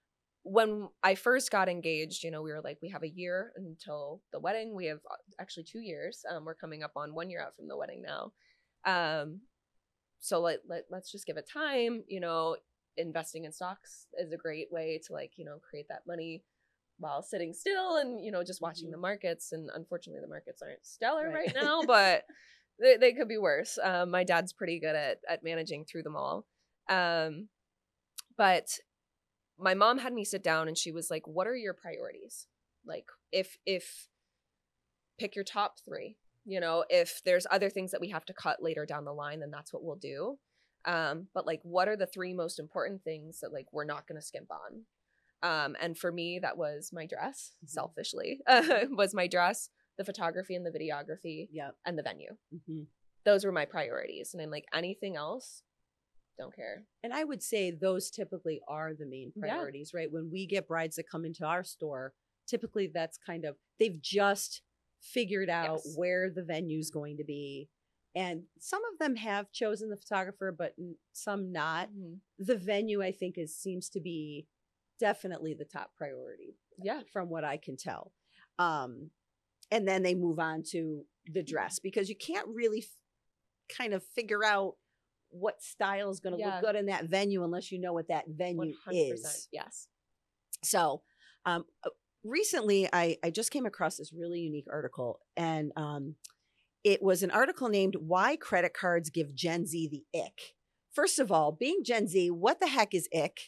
when I first got engaged, you know, we were like, we have a year until the wedding. We have actually two years. Um, we're coming up on one year out from the wedding now. Um, so let, let, let's just give it time. You know, investing in stocks is a great way to, like, you know, create that money while sitting still and, you know, just watching Mm-hmm. the markets. And unfortunately, the markets aren't stellar Right. right now, but they, they could be worse. Um, my dad's pretty good at, at managing through them all. Um, but my mom had me sit down and she was like, what are your priorities? Like, if, if pick your top three, you know, if there's other things that we have to cut later down the line, then that's what we'll do. Um, but like, what are the three most important things that like, we're not going to skimp on? Um, and for me, that was my dress, Mhm. selfishly, uh, was my dress, the photography and the videography, Yep. and the venue. Mm-hmm. Those were my priorities. And I'm like, anything else, don't care. And I would say those typically are the main Yeah. priorities, right? When we get brides that come into our store, typically that's kind of, they've just figured out Yes. where the venue's going to be. And some of them have chosen the photographer, but n- some not. Mhm. The venue, I think, is seems to be definitely the top priority Yeah. from what I can tell. Um, and then they move on to the dress because you can't really f- kind of figure out what style is going to Yeah. look good in that venue unless you know what that venue one hundred percent. is. Yes. So um, uh, recently I, I just came across this really unique article, and um, it was an article named Why Credit Cards Give Gen Z the Ick. First of all, being Gen Z, what the heck is ick?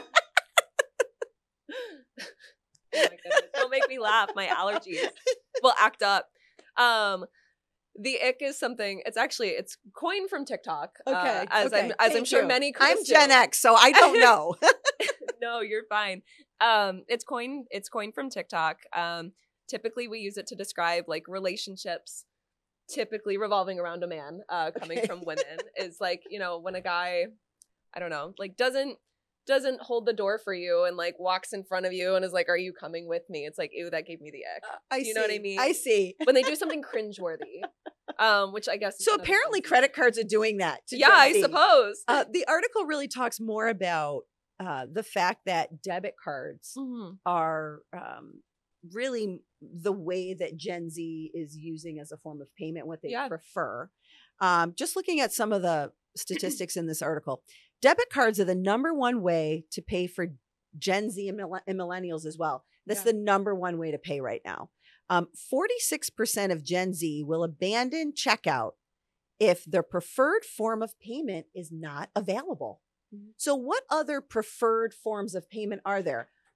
Oh my goodness. Don't make me laugh. My allergies will act up. Um, the ick is something, it's actually, it's coined from TikTok. Okay. Uh, as okay, I'm, as I'm thank sure you. many I'm Chris Gen do. X, so I don't know. No, you're fine. Um, it's coined, it's coined from TikTok. Um, typically we use it to describe like relationships, typically revolving around a man, uh, coming Okay. from women, is like, you know, when a guy, I don't know, like doesn't, doesn't hold the door for you and like walks in front of you and is like, are you coming with me? It's like, ew, that gave me the ick. I You see. know what I mean? I see. When they do something cringeworthy, um, which I guess. is So another apparently Gen Z. credit cards are doing that. To Yeah, Gen I Z. suppose. Uh, the article really talks more about uh, the fact that debit cards Mhm. are um, really the way that Gen Z is using as a form of payment, what they Yeah. prefer. Um, just looking at some of the statistics in this article, debit cards are the number one way to pay for Gen Z and, mill- and millennials as well. That's Yeah. the number one way to pay right now. Um, forty-six percent of Gen Z will abandon checkout if their preferred form of payment is not available. Mhm. So what other preferred forms of payment are there?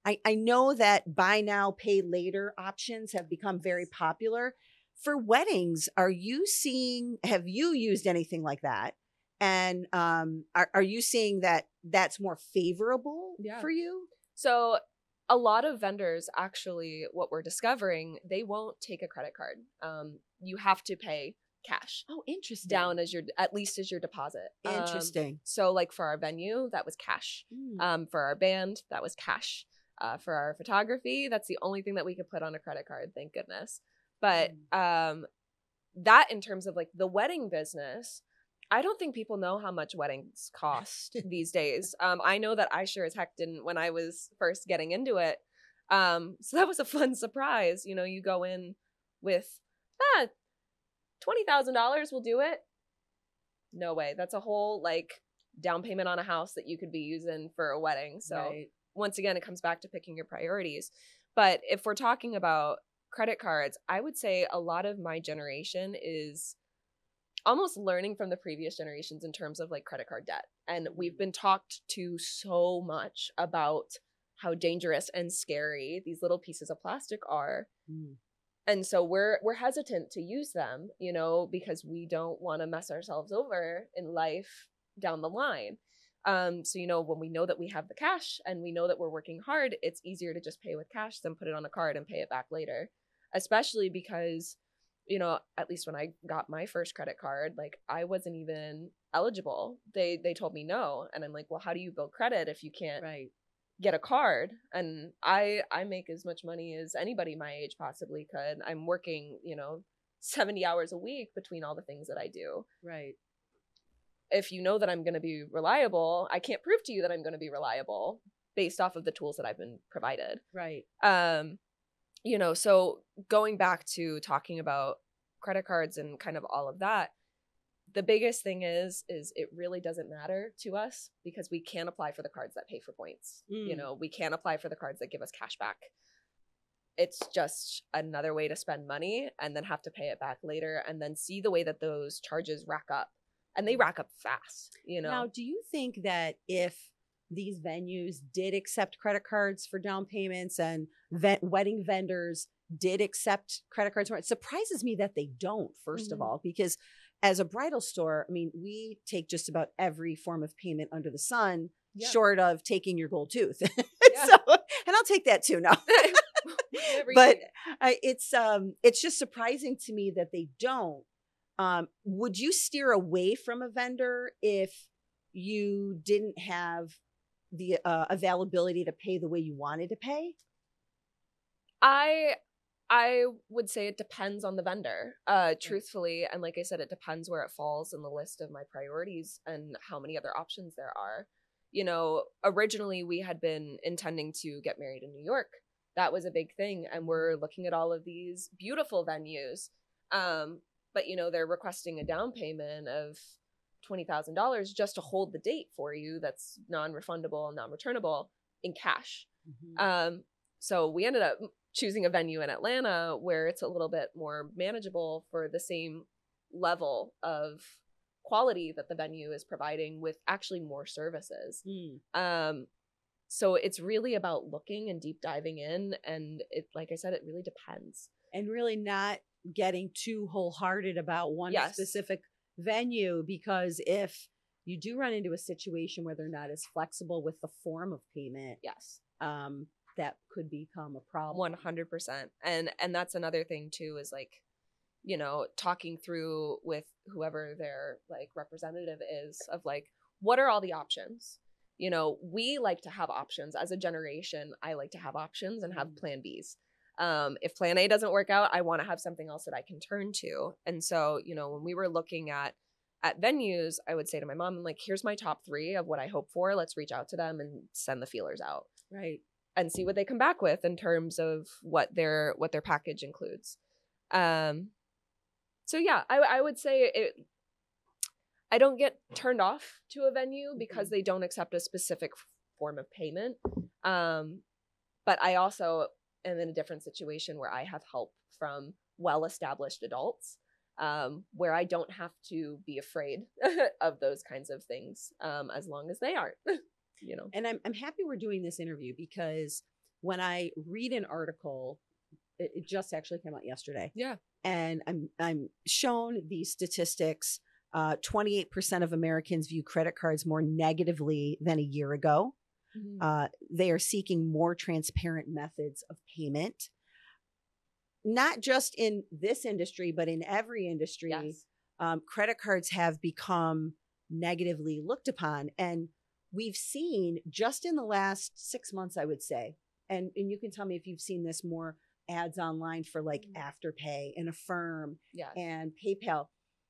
I, I know that buy now, pay later options have become very popular. For weddings, are you seeing, have you used anything like that? And um, are, are you seeing that that's more favorable Yeah. for you? So a lot of vendors, actually, what we're discovering, they won't take a credit card. Um, you have to pay cash Oh, interesting. down as your, at least as your deposit. Um, Interesting. so like for our venue, that was cash. Mm. Um, for our band, that was cash. Uh, for our photography, that's the only thing that we could put on a credit card, thank goodness. But um, that in terms of like the wedding business, I don't think people know how much weddings cost these days. Um, I know that I sure as heck didn't when I was first getting into it. Um, so that was a fun surprise. You know, you go in with, ah, twenty thousand dollars will do it. No way. That's a whole like down payment on a house that you could be using for a wedding. So Right. once again, it comes back to picking your priorities. But if we're talking about credit cards, I would say a lot of my generation is almost learning from the previous generations in terms of like credit card debt. And we've been talked to so much about how dangerous and scary these little pieces of plastic are. Mm. And so we're we're hesitant to use them, you know, because we don't want to mess ourselves over in life down the line. Um, so, you know, when we know that we have the cash and we know that we're working hard, it's easier to just pay with cash than put it on a card and pay it back later. Especially because, you know, at least when I got my first credit card, like I wasn't even eligible. They they told me no. And I'm like, well, how do you build credit if you can't Right. get a card? And I I make as much money as anybody my age possibly could. I'm working, you know, seventy hours a week between all the things that I do. Right. If you know that I'm going to be reliable, I can't prove to you that I'm going to be reliable based off of the tools that I've been provided. Right. Um, you know, so going back to talking about credit cards and kind of all of that, the biggest thing is, is it really doesn't matter to us because we can't apply for the cards that pay for points. Mm. You know, we can't apply for the cards that give us cash back. It's just another way to spend money and then have to pay it back later and then see the way that those charges rack up. And they rack up fast, you know. Now, do you think that if these venues did accept credit cards for down payments and vet- wedding vendors did accept credit cards, it surprises me that they don't, first Mhm. of all, because as a bridal store, I mean, we take just about every form of payment under the sun, Yeah. short of taking your gold tooth. Yeah. So, and I'll take that too now. Whatever you But need. I, it's um, it's just surprising to me that they don't. Um, would you steer away from a vendor if you didn't have the uh, availability to pay the way you wanted to pay? I I would say it depends on the vendor, uh, truthfully. And like I said, it depends where it falls in the list of my priorities and how many other options there are. You know, originally we had been intending to get married in New York. That was a big thing. And we're looking at all of these beautiful venues. Um, but, you know, they're requesting a down payment of twenty thousand dollars just to hold the date for you. That's non-refundable and non-returnable in cash. Mm-hmm. Um, so we ended up choosing a venue in Atlanta where it's a little bit more manageable for the same level of quality that the venue is providing with actually more services. Mm. Um, so it's really about looking and deep diving in. And it, like I said, it really depends. And really not getting too wholehearted about one Yes. specific venue, because if you do run into a situation where they're not as flexible with the form of payment, Yes. um, that could become a problem. one hundred percent. And and that's another thing too, is like, you know, talking through with whoever their like representative is of like, what are all the options? You know, we like to have options as a generation. I like to have options and have plan B's. Um, if plan A doesn't work out, I want to have something else that I can turn to. And so, you know, when we were looking at at venues, I would say to my mom, like, here's my top three of what I hope for. Let's reach out to them and send the feelers out. Right. And see what they come back with in terms of what their what their package includes. Um, so yeah, I, I would say it. I don't get turned off to a venue because they don't accept a specific form of payment. Um, but I also am in a different situation where I have help from well-established adults, um, where I don't have to be afraid of those kinds of things, um, as long as they aren't. You know. And I'm I'm happy we're doing this interview, because when I read an article, it, it just actually came out yesterday. Yeah. And I'm I'm shown these statistics. Uh, twenty-eight percent of Americans view credit cards more negatively than a year ago. Mhm. Uh, they are seeking more transparent methods of payment, not just in this industry, but in every industry. Yes. Um, credit cards have become negatively looked upon. And we've seen just in the last six months, I would say, and, and you can tell me if you've seen this more ads online for like Mhm. Afterpay and Affirm Yes. and PayPal.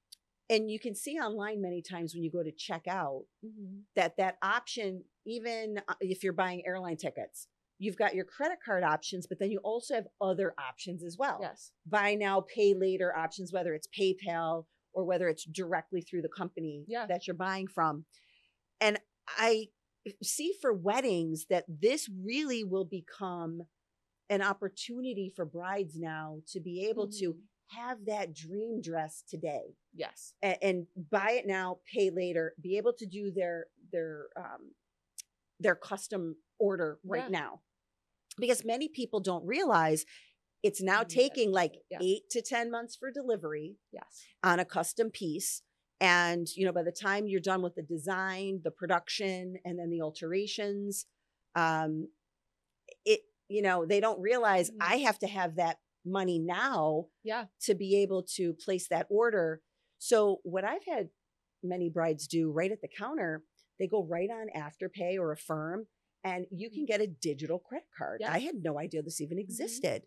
And you can see online many times when you go to check out Mhm. that that option, even uh, if you're buying airline tickets, you've got your credit card options, but then you also have other options as well. Yes. Buy now, pay later options, whether it's PayPal or whether it's directly through the company Yeah. that you're buying from. And I see for weddings that this really will become an opportunity for brides now to be able to Mhm. have that dream dress today Yes. and, and buy it now, pay later, be able to do their their um, their custom order right Yeah. now, because many people don't realize it's now Mhm. taking like Yeah. eight to ten months for delivery Yes. on a custom piece. And, you know, by the time you're done with the design, the production, and then the alterations, um, it, you know, they don't realize Mhm. I have to have that money now Yeah. to be able to place that order. So what I've had many brides do right at the counter, they go right on Afterpay or Affirm, and you can get a digital credit card. Yeah. I had no idea this even existed.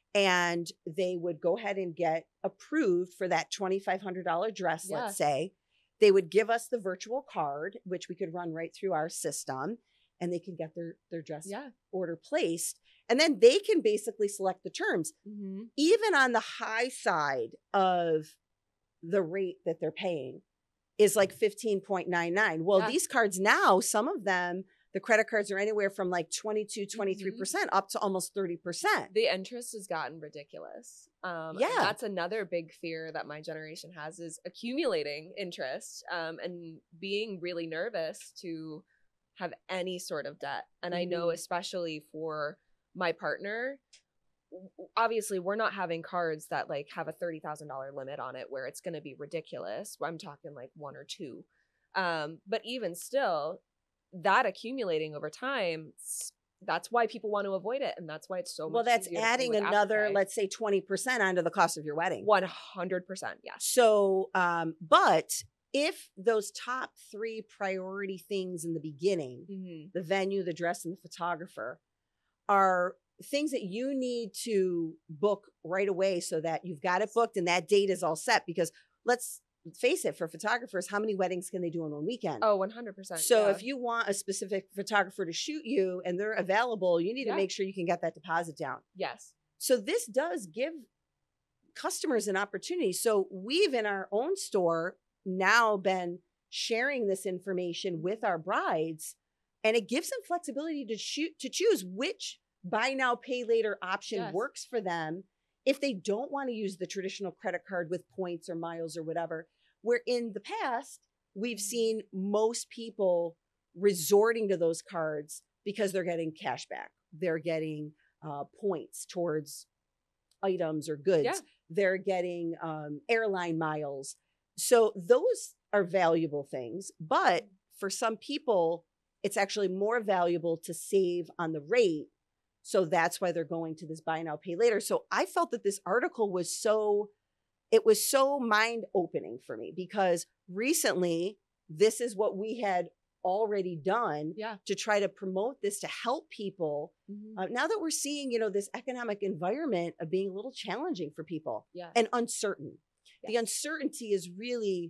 And they would go ahead and get approved for that twenty-five hundred dollars dress, Yeah. let's say. They would give us the virtual card, which we could run right through our system, and they can get their, their dress Yeah. order placed. And then they can basically select the terms, Mm-hmm. even on the high side of the rate that they're paying is like fifteen point nine nine. Well, Yeah. these cards now, some of them, the credit cards are anywhere from like twenty-two, twenty-three percent Mm-hmm. up to almost thirty percent. The interest has gotten ridiculous. Um, Yeah. and that's another big fear that my generation has, is accumulating interest um, and being really nervous to have any sort of debt. And I know, Mhm. especially for my partner, w- obviously we're not having cards that like have a thirty thousand dollars limit on it where it's going to be ridiculous. I'm talking like one or two. Um, but even still, that accumulating over time, s- that's why people want to avoid it. And that's why it's so Well, much that's easier to pay adding with another, Afterpay. let's say twenty percent onto the cost of your wedding. one hundred percent, yes. So, um, but if those top three priority things in the beginning, Mm-hmm. the venue, the dress, and the photographer, are things that you need to book right away so that you've got it booked and that date is all set. Because let's face it, for photographers, how many weddings can they do in one weekend? Oh, one hundred percent. So yeah. if you want a specific photographer to shoot you and they're available, you need Yeah. to make sure you can get that deposit down. Yes. So this does give customers an opportunity. So we've in our own store now been sharing this information with our brides, and it gives them flexibility to shoot to choose which buy now pay later option Yes. works for them if they don't want to use the traditional credit card with points or miles or whatever. Where in the past we've seen most people resorting to those cards because they're getting cash back, they're getting uh, points towards items or goods, Yeah. they're getting um, airline miles. So those are valuable things. But for some people, it's actually more valuable to save on the rate. So that's why they're going to this buy now, pay later. So I felt that this article was so, it was so mind opening for me, because recently this is what we had already done Yeah. to try to promote this, to help people. Mm-hmm. Uh, now that we're seeing, you know, this economic environment of being a little challenging for people Yeah. and uncertain. Yes. The uncertainty is really,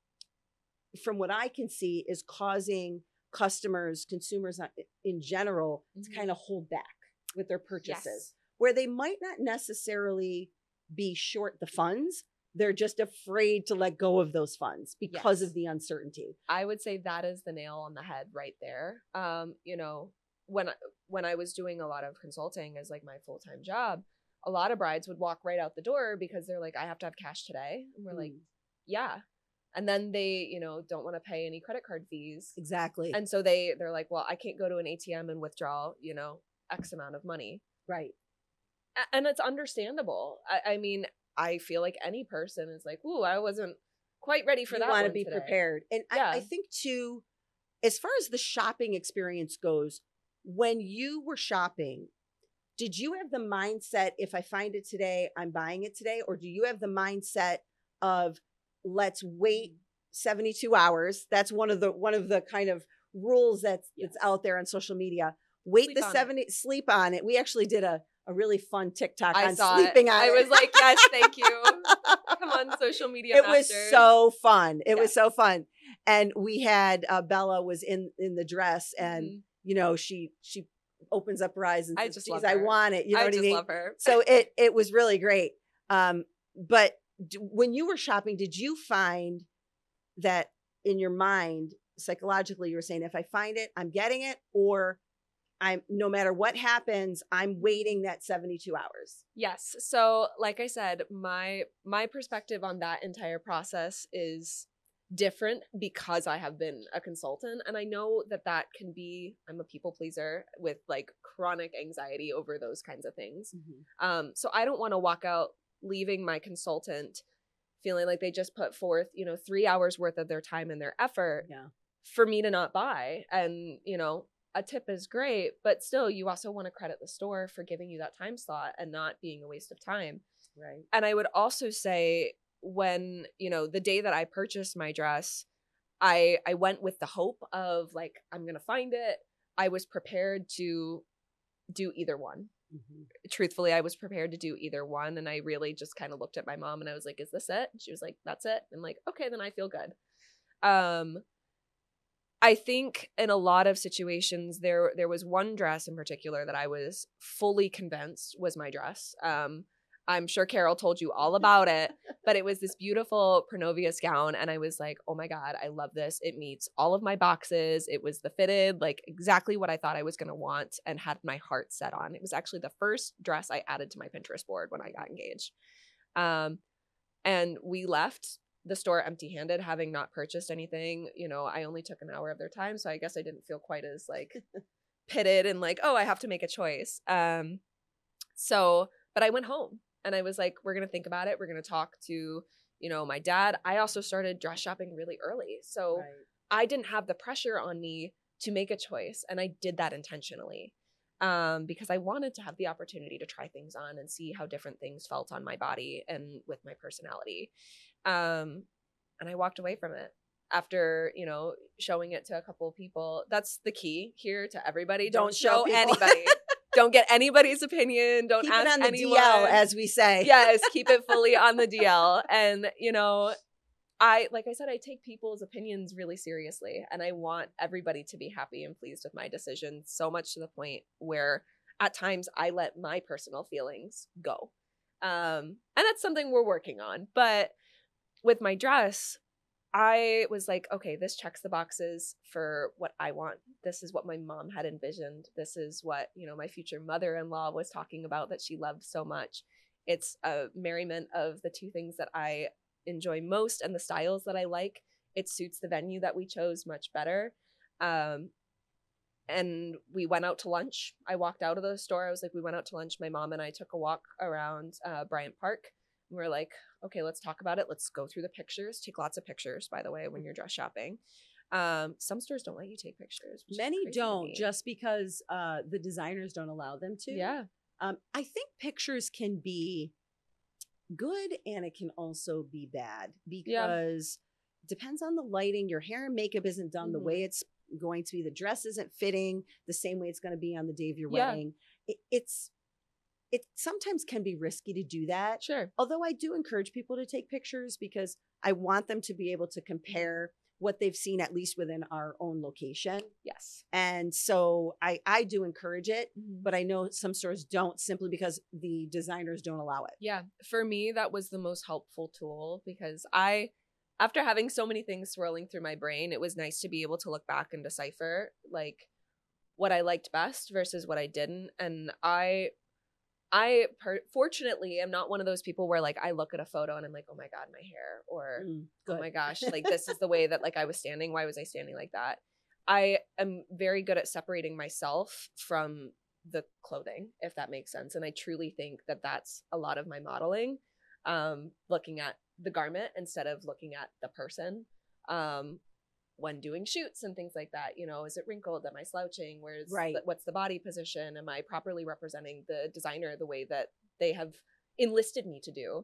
from what I can see, is causing customers, consumers uh, in general, Mhm. to kind of hold back with their purchases, Yes. where they might not necessarily be short the funds. They're just afraid to let go of those funds because Yes. of the uncertainty. I would say that is the nail on the head right there. Um, you know, when I, when I was doing a lot of consulting as like my full-time job, a lot of brides would walk right out the door because they're like, I have to have cash today. And we're like, Mm, yeah. And then they, you know, don't want to pay any credit card fees. exactly. And so they they're like, well, I can't go to an A T M and withdraw, you know, X amount of money. Right. A- And it's understandable. I, I mean, I feel like any person is like, ooh, I wasn't quite ready for You that want to one be today. prepared. And Yeah. I, I think too, as far as the shopping experience goes, when you were shopping, did you have the mindset, if I find it today, I'm buying it today? Or do you have the mindset of let's wait seventy-two hours? That's one of the one of the kind of rules that's Yes. that's out there on social media. Wait Sleep the on it. seventy sleep on it. We actually did a, a really fun TikTok I on saw sleeping it. on I it. was like, yes, thank you. Come on, social media It was masters. so fun. It Yeah. was so fun. And we had uh, Bella was in in the dress, and Mhm. you know she she opens up her eyes and I says, just "Geez, love I her. want it." You know I what just I mean? love her. So it it was really great. Um, but d- when you were shopping, did you find that in your mind psychologically you were saying, if I find it, I'm getting it, or I'm no matter what happens, I'm waiting that seventy-two hours? Yes. So, like I said, my my perspective on that entire process is different because I have been a consultant, and I know that that can be, I'm a people pleaser with like chronic anxiety over those kinds of things. Um so I don't want to walk out leaving my consultant feeling like they just put forth, you know, three hours worth of their time and their effort Yeah. for me to not buy. And, you know, a tip is great, but still you also want to credit the store for giving you that time slot and not being a waste of time. Right. And I would also say, when, you know, the day that I purchased my dress, I I went with the hope of like, I'm going to find it. I was prepared to do either one. Mm-hmm. Truthfully, I was prepared to do either one. And I really just kind of looked at my mom and I was like, is this it? And she was like, that's it. And like, okay, then I feel good. Um, I think in a lot of situations, there there was one dress in particular that I was fully convinced was my dress. Um, I'm sure Carol told you all about it, but it was this beautiful Pronovius gown. And I was like, oh my God, I love this. It meets all of my boxes. It was the fitted, like exactly what I thought I was going to want and had my heart set on. It was actually the first dress I added to my Pinterest board when I got engaged. Um, and we left the store empty-handed, having not purchased anything. You know, I only took an hour of their time, so I guess I didn't feel quite as like pitted and like, oh, I have to make a choice. Um, so, but I went home and I was like, we're going to think about it. We're going to talk to, you know, my dad. I also started dress shopping really early. So Right. I didn't have the pressure on me to make a choice. And I did that intentionally um, because I wanted to have the opportunity to try things on and see how different things felt on my body and with my personality. Um, and I walked away from it after, you know, showing it to a couple of people. That's the key here to everybody. Don't, Don't show show people. anybody. Don't get anybody's opinion. Don't Keep ask it on the anyone. D L, as we say. Yes, keep it fully on the D L. And, you know, I, like I said, I take people's opinions really seriously, and I want everybody to be happy and pleased with my decision, so much to the point where at times I let my personal feelings go. Um, and that's something we're working on. But with my dress, I was like, okay, this checks the boxes for what I want. This is what my mom had envisioned. This is what, you know, my future mother-in-law was talking about that she loved so much. It's a merriment of the two things that I enjoy most and the styles that I like. It suits the venue that we chose much better. Um, and we went out to lunch. I walked out of the store. I was like, we went out to lunch. My mom and I took a walk around uh, Bryant Park. We were like, okay, let's talk about it. Let's go through the pictures. Take lots of pictures, by the way, when you're dress shopping. Um, some stores don't let you take pictures. which is Many crazy to don't, me. just because uh, the designers don't allow them to. Yeah. Um, I think pictures can be good and it can also be bad because it depends on the lighting. Your hair and makeup isn't done the Mhm. way it's going to be. The dress isn't fitting the same way it's going to be on the day of your Yeah. wedding. It, it's it sometimes can be risky to do that. Sure. Although I do encourage people to take pictures because I want them to be able to compare what they've seen, at least within our own location. Yes. And so I, I do encourage it, But but I know some stores don't, simply because the designers don't allow it. yeah, for me, that was the most helpful tool because I, after having so many things swirling through my brain, it was nice to be able to look back and decipher like what I liked best versus what I didn't. And I, I per- fortunately am not one of those people where like I look at a photo and I'm like, oh my God, my hair, or Mm, oh good. my gosh, like this is the way that like I was standing. Why was I standing like that? I am very good at separating myself from the clothing, if that makes sense. And I truly think that that's a lot of my modeling, um, looking at the garment instead of looking at the person. Um, when doing shoots and things like that, you know, is it wrinkled? Am I slouching? Where's Right. the, what's the body position? Am I properly representing the designer the way that they have enlisted me to do?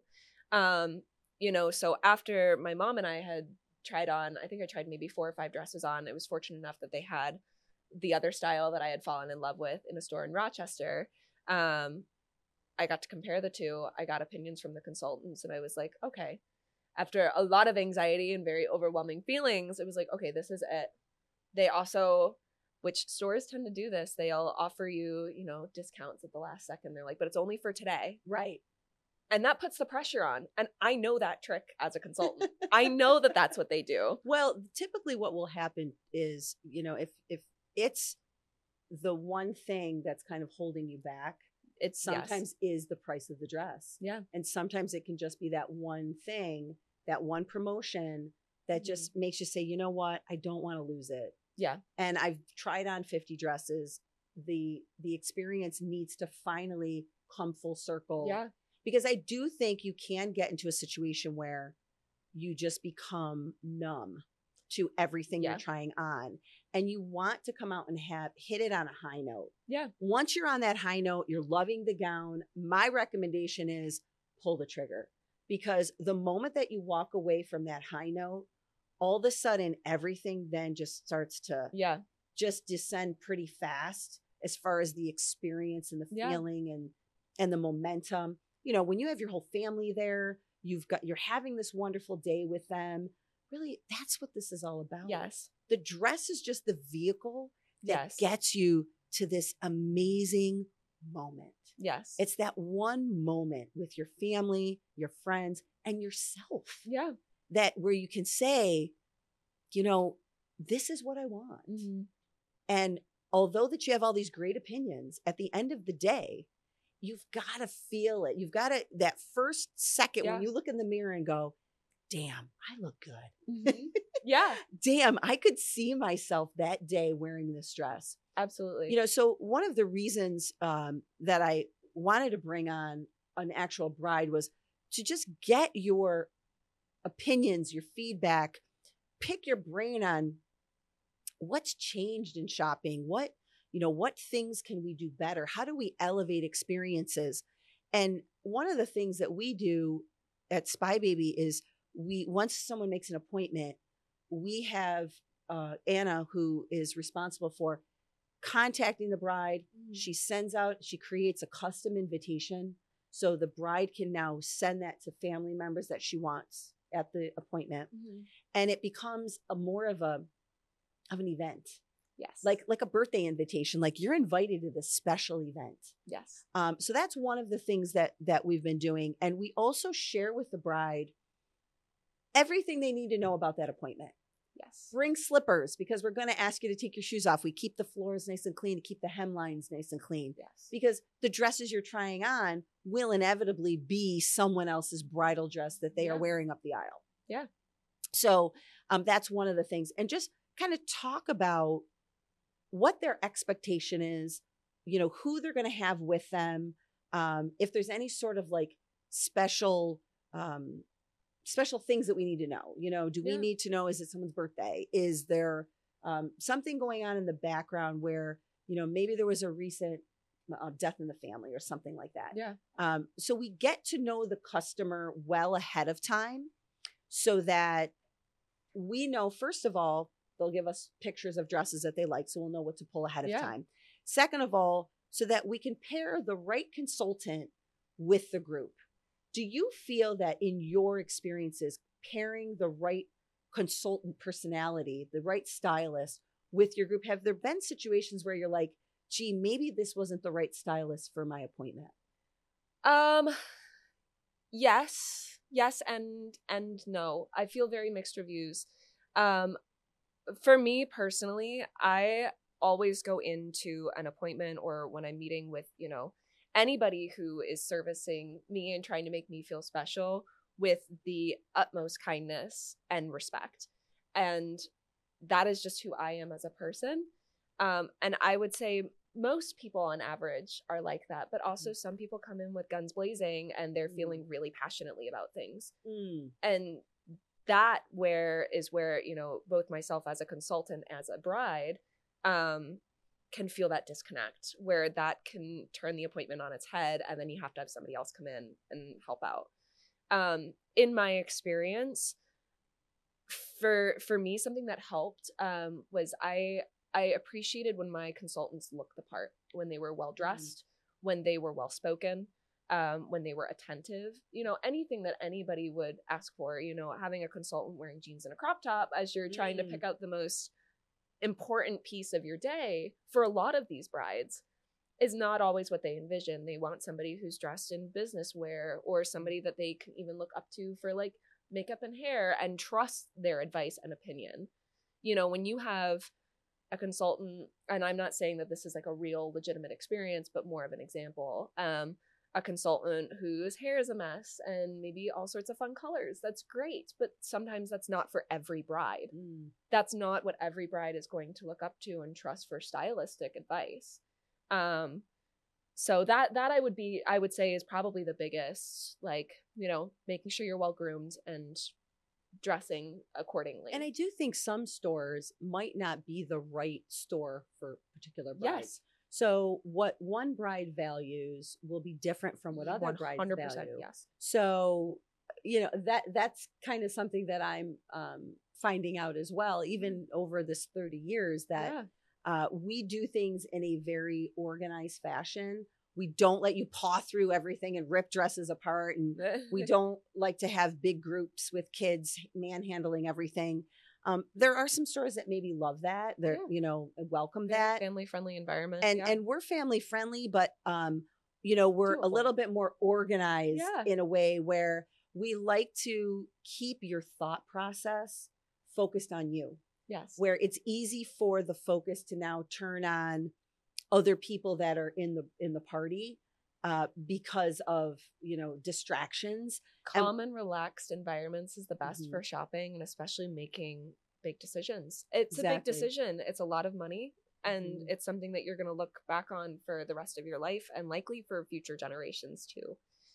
Um, you know, so after my mom and I had tried on, I think I tried maybe four or five dresses on. I was fortunate enough that they had the other style that I had fallen in love with in a store in Rochester. Um, I got to compare the two. I got opinions from the consultants, and I was like, okay. After a lot of anxiety and very overwhelming feelings, it was like, okay, this is it. They also, which stores tend to do this, they'll offer you, you know, discounts at the last second. They're like, but it's only for today. Right. And that puts the pressure on. And I know that trick as a consultant. I know that that's what they do. Well, typically what will happen is, you know, if if it's the one thing that's kind of holding you back, it sometimes yes. is the price of the dress. Yeah. And sometimes it can just be that one thing, that one promotion that mm-hmm. just makes you say, you know what, I don't want to lose it. Yeah. And I've tried on fifty dresses. The the experience needs to finally come full circle. Yeah. Because I do think you can get into a situation where you just become numb to everything yeah. you're trying on. And you want to come out and have hit it on a high note. Yeah. Once you're on that high note, you're loving the gown. My recommendation is pull the trigger, because the moment that you walk away from that high note, all of a sudden everything then just starts to yeah. just descend pretty fast as far as the experience and the yeah. feeling and and the momentum. You know, when you have your whole family there, you've got you're having this wonderful day with them. Really, that's what this is all about. Yes. The dress is just the vehicle that yes. gets you to this amazing moment. Yes. It's that one moment with your family, your friends, and yourself. Yeah. That where you can say, you know, this is what I want. Mm-hmm. And although that you have all these great opinions, at the end of the day, you've got to feel it. You've got to, that first second yeah. when you look in the mirror and go, damn, I look good. Mm-hmm. Yeah. Damn, I could see myself that day wearing this dress. Absolutely. You know, so one of the reasons um, that I wanted to bring on an actual bride was to just get your opinions, your feedback, pick your brain on what's changed in shopping. What, you know, what things can we do better? How do we elevate experiences? And one of the things that we do at Spy Baby is we, once someone makes an appointment, we have uh, Anna, who is responsible for contacting the bride. Mm-hmm. She sends out, she creates a custom invitation. So the bride can now send that to family members that she wants at the appointment. Mm-hmm. And it becomes a more of a, of an event. Yes. Like, like a birthday invitation, like you're invited to this special event. Yes. Um, so that's one of the things that, that we've been doing. And we also share with the bride everything they need to know about that appointment. Yes. Bring slippers, because we're going to ask you to take your shoes off. We keep the floors nice and clean, to keep the hemlines nice and clean. Yes. Because the dresses you're trying on will inevitably be someone else's bridal dress that they yeah. are wearing up the aisle. Yeah. So um, that's one of the things. And just kind of talk about what their expectation is, you know, who they're going to have with them. Um, if there's any sort of like special, um, special things that we need to know, you know, do we yeah. need to know, is it someone's birthday? Is there um, something going on in the background where, you know, maybe there was a recent uh, death in the family or something like that. Yeah. Um, so we get to know the customer well ahead of time so that we know, first of all, they'll give us pictures of dresses that they like, so we'll know what to pull ahead of yeah. time. Second of all, so that we can pair the right consultant with the group. Do you feel that in your experiences, pairing the right consultant personality, the right stylist with your group, have there been situations where you're like, gee, maybe this wasn't the right stylist for my appointment? Um, yes, yes, and and no. I feel very mixed reviews. Um, for me personally, I always go into an appointment or when I'm meeting with, you know, anybody who is servicing me and trying to make me feel special with the utmost kindness and respect. And that is just who I am as a person. Um, and I would say most people on average are like that, but also some people come in with guns blazing and they're feeling really passionately about things. Mm. And that where is where, you know, both myself as a consultant, as a bride, um, can feel that disconnect, where that can turn the appointment on its head, and then you have to have somebody else come in and help out. Um, in my experience, for for me, something that helped um, was I I appreciated when my consultants looked the part, when they were well dressed, mm-hmm. when they were well spoken, um, when they were attentive. You know, anything that anybody would ask for. You know, having a consultant wearing jeans and a crop top as you're trying mm-hmm. to pick out the most important piece of your day for a lot of these brides is not always what they envision. They want somebody who's dressed in business wear, or somebody that they can even look up to for like makeup and hair and trust their advice and opinion. You know, when you have a consultant, and I'm not saying that this is like a real legitimate experience, but more of an example, um, a consultant whose hair is a mess and maybe all sorts of fun colors. That's great, but sometimes that's not for every bride. Mm. That's not what every bride is going to look up to and trust for stylistic advice. Um, so that that I would be, I would say is probably the biggest, like, you know, making sure you're well groomed and dressing accordingly. And I do think some stores might not be the right store for particular brides. Yes. So what one bride values will be different from what other brides value. Yes. So, you know, that that's kind of something that I'm um, finding out as well, even over this thirty years, that yeah. uh, we do things in a very organized fashion. We don't let you paw through everything and rip dresses apart. And we don't like to have big groups with kids manhandling everything. Um, there are some stores that maybe love that. They're, yeah. you know, welcome Very that. Family friendly environment. And, yeah. and we're family friendly, but, um, you know, we're Doable. a little bit more organized yeah. in a way where we like to keep your thought process focused on you. Yes. Where it's easy for the focus to now turn on other people that are in the, in the party. Uh, because of, you know, distractions. Calm and, and relaxed environments is the best mm-hmm. for shopping, and especially making big decisions. It's exactly. a big decision. It's a lot of money, and mm-hmm. it's something that you're going to look back on for the rest of your life, and likely for future generations too.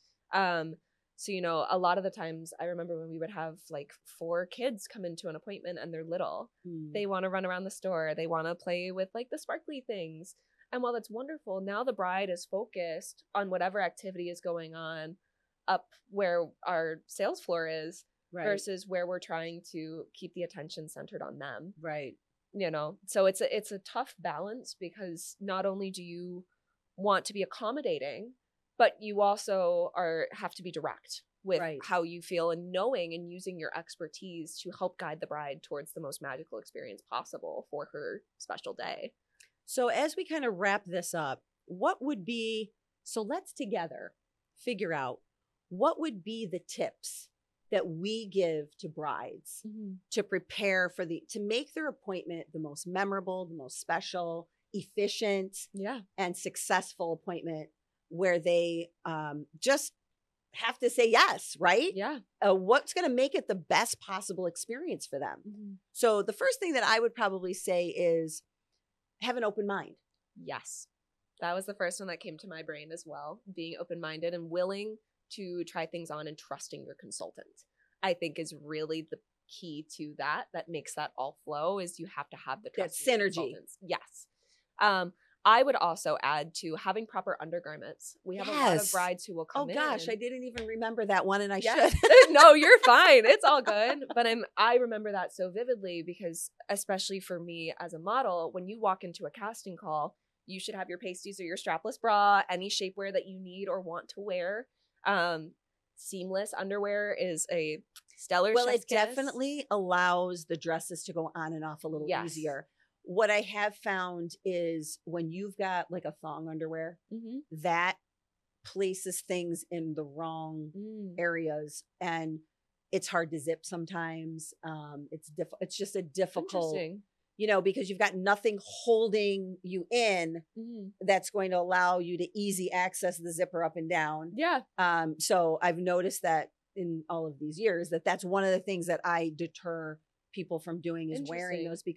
Um, so, you know, a lot of the times I remember when we would have like four kids come into an appointment and they're little. Mm. They want to run around the store. They want to play with like the sparkly things. And while that's wonderful, now the bride is focused on whatever activity is going on up where our sales floor is right. versus where we're trying to keep the attention centered on them. Right. You know, so it's a, it's a tough balance, because not only do you want to be accommodating, but you also are have to be direct with right. how you feel, and knowing and using your expertise to help guide the bride towards the most magical experience possible for her special day. So as we kind of wrap this up, what would be, so let's together figure out what would be the tips that we give to brides mm-hmm. to prepare for the, to make their appointment the most memorable, the most special, efficient, yeah. and successful appointment, where they um, just have to say yes, right? Yeah. Uh, what's going to make it the best possible experience for them? Mm-hmm. So the first thing that I would probably say is, have an open mind. Yes. That was the first one that came to my brain as well. Being open-minded and willing to try things on, and trusting your consultant, I think, is really the key to that. That makes that all flow, is you have to have the trust. That synergy. Yes. Um, I would also add to having proper undergarments. We have yes. a lot of brides who will come in. Oh gosh, and, I didn't even remember that one, and I yeah. should. No, you're fine. It's all good. But I'm I remember that so vividly, because especially for me as a model, when you walk into a casting call, you should have your pasties or your strapless bra, any shapewear that you need or want to wear. Um, seamless underwear is a stellar. Well, it kiss. definitely allows the dresses to go on and off a little yes. easier. What I have found is when you've got like a thong underwear, mm-hmm. that places things in the wrong mm. areas, and it's hard to zip sometimes. Um, it's diff- It's just a difficult, you know, because you've got nothing holding you in mm. that's going to allow you to easy access the zipper up and down. Yeah. Um. So I've noticed that in all of these years, that that's one of the things that I deter people from doing, is wearing those, because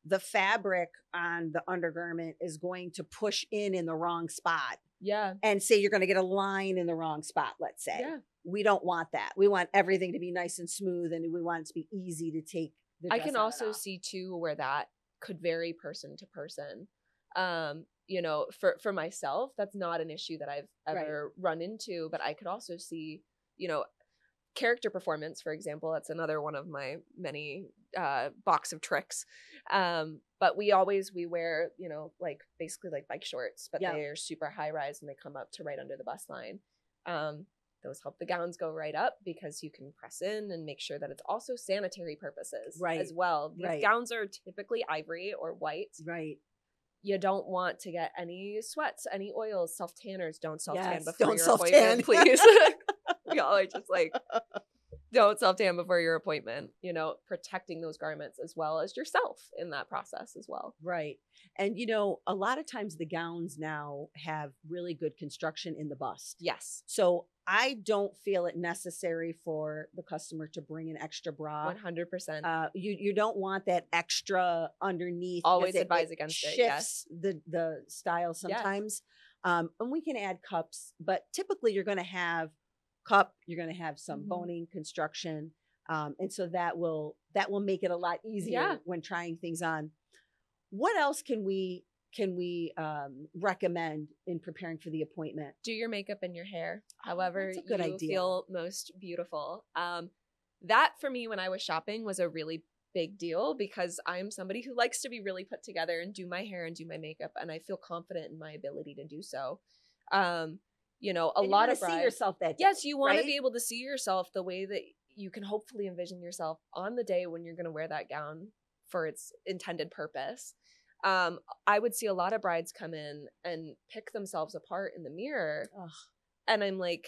the fabric on the undergarment is going to push in in the wrong spot Yeah. and say you're going to get a line in the wrong spot, let's say. Yeah. We don't want that. We want everything to be nice and smooth, and we want it to be easy to take the I dress can on and also off. see too where that could vary person to person. Um, you know, for for myself, that's not an issue that I've ever run into, but I could also see, you know, character performance, for example. That's another one of my many uh box of tricks. Um, but we always we wear, you know, like basically like bike shorts, but Yeah. they're super high rise and they come up to right under the bust line. Um, those help the gowns go right up because you can press in and make sure that it's also sanitary purposes Right. as well. These Right. gowns are typically ivory or white. Right. You don't want to get any sweats, any oils. Self tanners, don't self tan Yes, before don't your self-tan. appointment, please. We all are just like, don't self tan before your appointment. You know, protecting those garments as well as yourself in that process as well. Right. And, you know, a lot of times the gowns now have really good construction in the bust. Yes, So I don't feel it necessary for the customer to bring an extra bra. one hundred percent. Uh, you you don't want that extra underneath. because Always it- advise it against it, shifts yes. the the style sometimes. Um, and we can add cups, but typically you're going to have cup. You're going to have some Mhm. boning construction, um, and so that will that will make it a lot easier Yeah. when trying things on. What else can we can we um, recommend in preparing for the appointment? Do your makeup and your hair, Oh, however that's a good you idea. feel most beautiful. Um, that for me when I was shopping was a really big deal because I'm somebody who likes to be really put together and do my hair and do my makeup, and I feel confident in my ability to do so. Um, you know, a And you lot wanna of see brides, yourself that day, yes, you want right? to be able to see yourself the way that you can hopefully envision yourself on the day when you're going to wear that gown for its intended purpose. Um, I would see a lot of brides come in and pick themselves apart in the mirror. Ugh. And I'm like,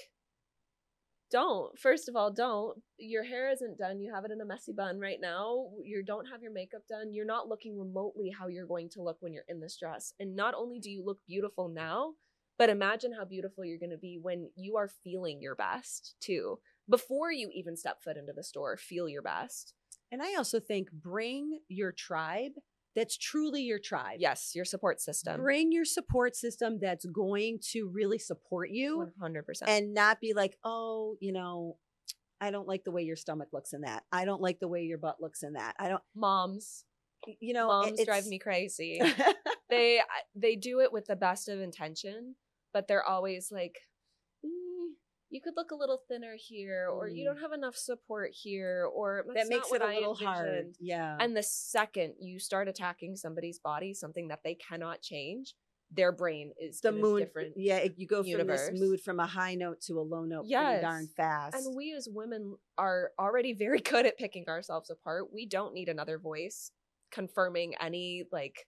don't. First of all, don't. Your hair isn't done. You have it in a messy bun right now. You don't have your makeup done. You're not looking remotely how you're going to look when you're in this dress. And not only do you look beautiful now, but imagine how beautiful you're going to be when you are feeling your best too. Before you even step foot into the store, feel your best. And I also think bring your tribe that's truly your tribe. Yes, your support system. Bring your support system that's going to really support you one hundred percent. and not be like, oh, you know, I don't like the way your stomach looks in that. I don't like the way your butt looks in that. I don't, Moms. you know, Moms it- drive it's- me crazy. they they do it with the best of intention, but they're always like, "Mm, you could look a little thinner here, or you Mm. don't have enough support here, or that that's makes not it a what I little hard. envisioned." Yeah. And the second you start attacking somebody's body, something that they cannot change, their brain is the in a mood, different. yeah, it- you go from universe. this mood from a high note to a low note pretty Yes. darn fast. And we as women are already very good at picking ourselves apart. We don't need another voice confirming any like,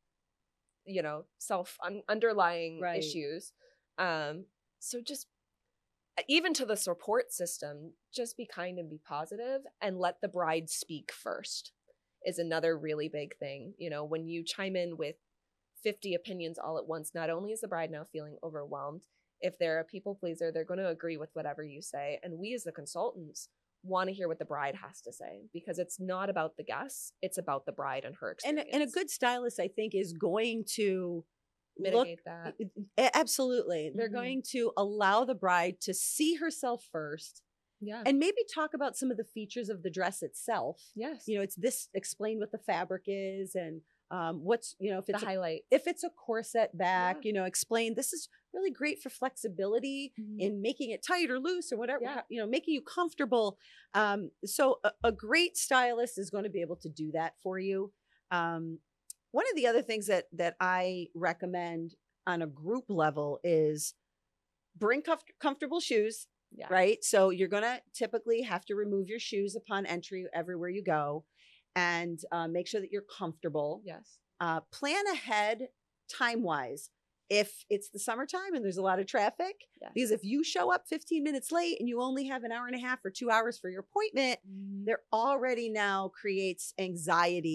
you know, self un- underlying Right. issues. Um, so just even to the support system, just be kind and be positive and let the bride speak first is another really big thing. You know, when you chime in with fifty opinions all at once, not only is the bride now feeling overwhelmed, if they're a people pleaser, they're going to agree with whatever you say. And we as the consultants want to hear what the bride has to say because it's not about the guests, it's about the bride and her and, experience. a- and a good stylist, I think, is going to mitigate look, that. A- absolutely. They're Mhm. going to allow the bride to see herself first Yeah. and maybe talk about some of the features of the dress itself. yes. You know, it's this, explain what the fabric is and um, what's, you know, if the it's a, highlight. if it's a corset back, Yeah. you know, explain this is really great for flexibility in making it tight or loose or whatever, Yeah. you know, making you comfortable. Um, so a, a great stylist is going to be able to do that for you. Um, one of the other things that that I recommend on a group level is bring comf- comfortable shoes, Yeah. right? So you're going to typically have to remove your shoes upon entry everywhere you go and uh, make sure that you're comfortable. Yes. Uh, plan ahead time wise. If it's the summertime and there's a lot of traffic, Yes. because if you show up fifteen minutes late and you only have an hour and a half or two hours for your appointment, Mhm. there already now creates anxiety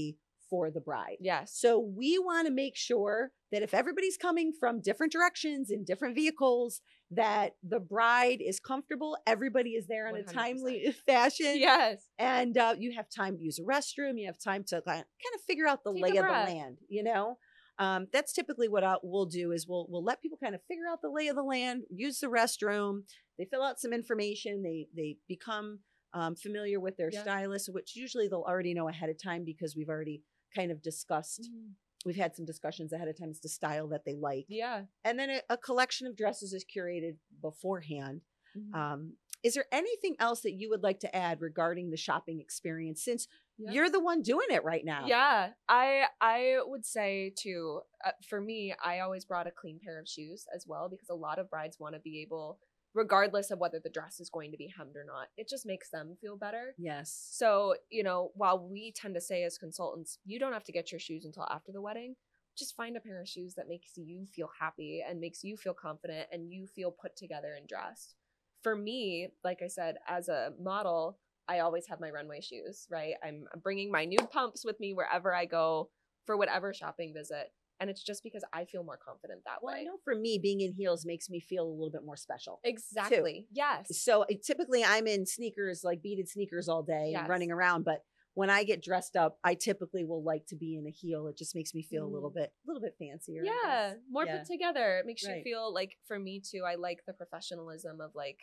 for the bride. Yes. So we want to make sure that if everybody's coming from different directions in different vehicles, that the bride is comfortable. Everybody is there in one a hundred percent. timely fashion. Yes. And uh, you have time to use a restroom. You have time to kind of figure out the Take lay a of the breath. land, you know? Um, that's typically what I, we'll do is we'll we'll let people kind of figure out the lay of the land, use the restroom. They fill out some information. They they become um, familiar with their Yeah. stylist, which usually they'll already know ahead of time because we've already kind of discussed. Mhm. We've had some discussions ahead of time as to style that they like. Yeah. And then a, a collection of dresses is curated beforehand. Mhm. Um, is there anything else that you would like to add regarding the shopping experience since Yeah. you're the one doing it right now? Yeah, I I would say too. Uh, for me, I always brought a clean pair of shoes as well because a lot of brides want to be able, regardless of whether the dress is going to be hemmed or not, it just makes them feel better. Yes. So you know, while we tend to say as consultants, you don't have to get your shoes until after the wedding. Just find a pair of shoes that makes you feel happy and makes you feel confident and you feel put together and dressed. For me, like I said, as a model, I always have my runway shoes, right? I'm, I'm bringing my nude pumps with me wherever I go for whatever shopping visit. And it's just because I feel more confident that Well, I way. know for me, being in heels makes me feel a little bit more special. Exactly. Yes. So I- typically I'm in sneakers, like beaded sneakers all day Yes. and running around. But when I get dressed up, I typically will like to be in a heel. It just makes me feel a little Mhm. bit, a little bit fancier. I Yeah. guess. More Yeah. put together. It makes Right. you feel like, for me too, I like the professionalism of like,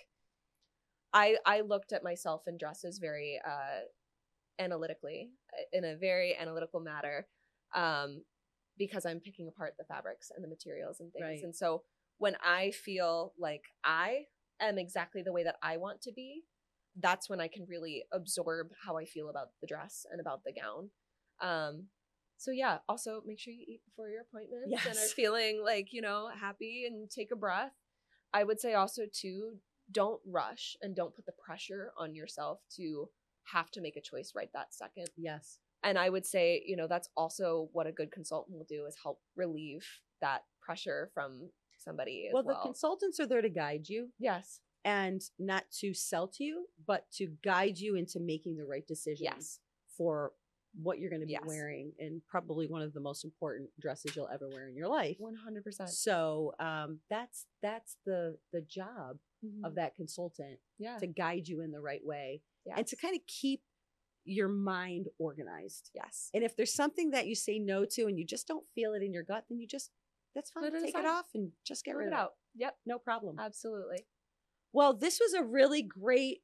I, I looked at myself in dresses very uh, analytically, in a very analytical manner, um, because I'm picking apart the fabrics and the materials and things. Right. And so when I feel like I am exactly the way that I want to be, that's when I can really absorb how I feel about the dress and about the gown. Um, so yeah, also make sure you eat before your appointments and are Yes. feeling like, you know, happy and take a breath. I would say also too, don't rush and don't put the pressure on yourself to have to make a choice right that second. Yes. And I would say, you know, that's also what a good consultant will do is help relieve that pressure from somebody as Well, well. the consultants are there to guide you Yes. and not to sell to you, but to guide you into making the right decision Yes. for what you're going to be Yes. wearing and probably one of the most important dresses you'll ever wear in your life. one hundred percent. So um, that's that's the the job of that consultant, Yeah. to guide you in the right way Yes. and to kind of keep your mind organized. Yes. And if there's something that you say no to and you just don't feel it in your gut, then you just, that's fine. Put it Take it aside. off and just get Put rid it of out. Yep. it. No problem. Absolutely. Well, this was a really great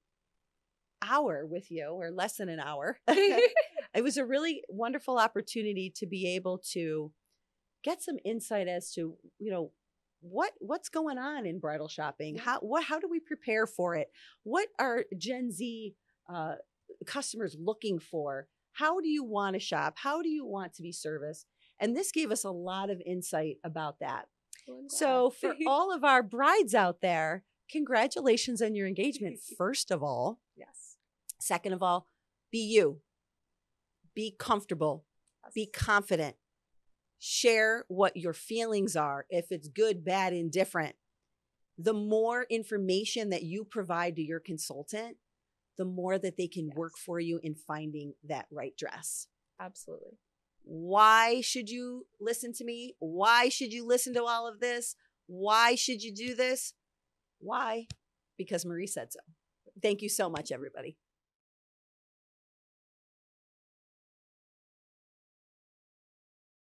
hour with you, or less than an hour. It was a really wonderful opportunity to be able to get some insight as to, you know, what what's going on in bridal shopping. Yeah. How what how do we prepare for it? What are Gen Z uh, customers looking for? How do you want to shop? How do you want to be serviced? And this gave us a lot of insight about that. Well, I'm So glad. for all of our brides out there, congratulations on your engagement, first of all. Yes. Second of all, be you. Be comfortable. Be Yes. confident. Share what your feelings are, if it's good, bad, indifferent. The more information that you provide to your consultant, the more that they can work Yes. for you in finding that right dress. Absolutely. Why should you listen to me? Why should you listen to all of this? Why should you do this? Why? Because Marie said so. Thank you so much, everybody.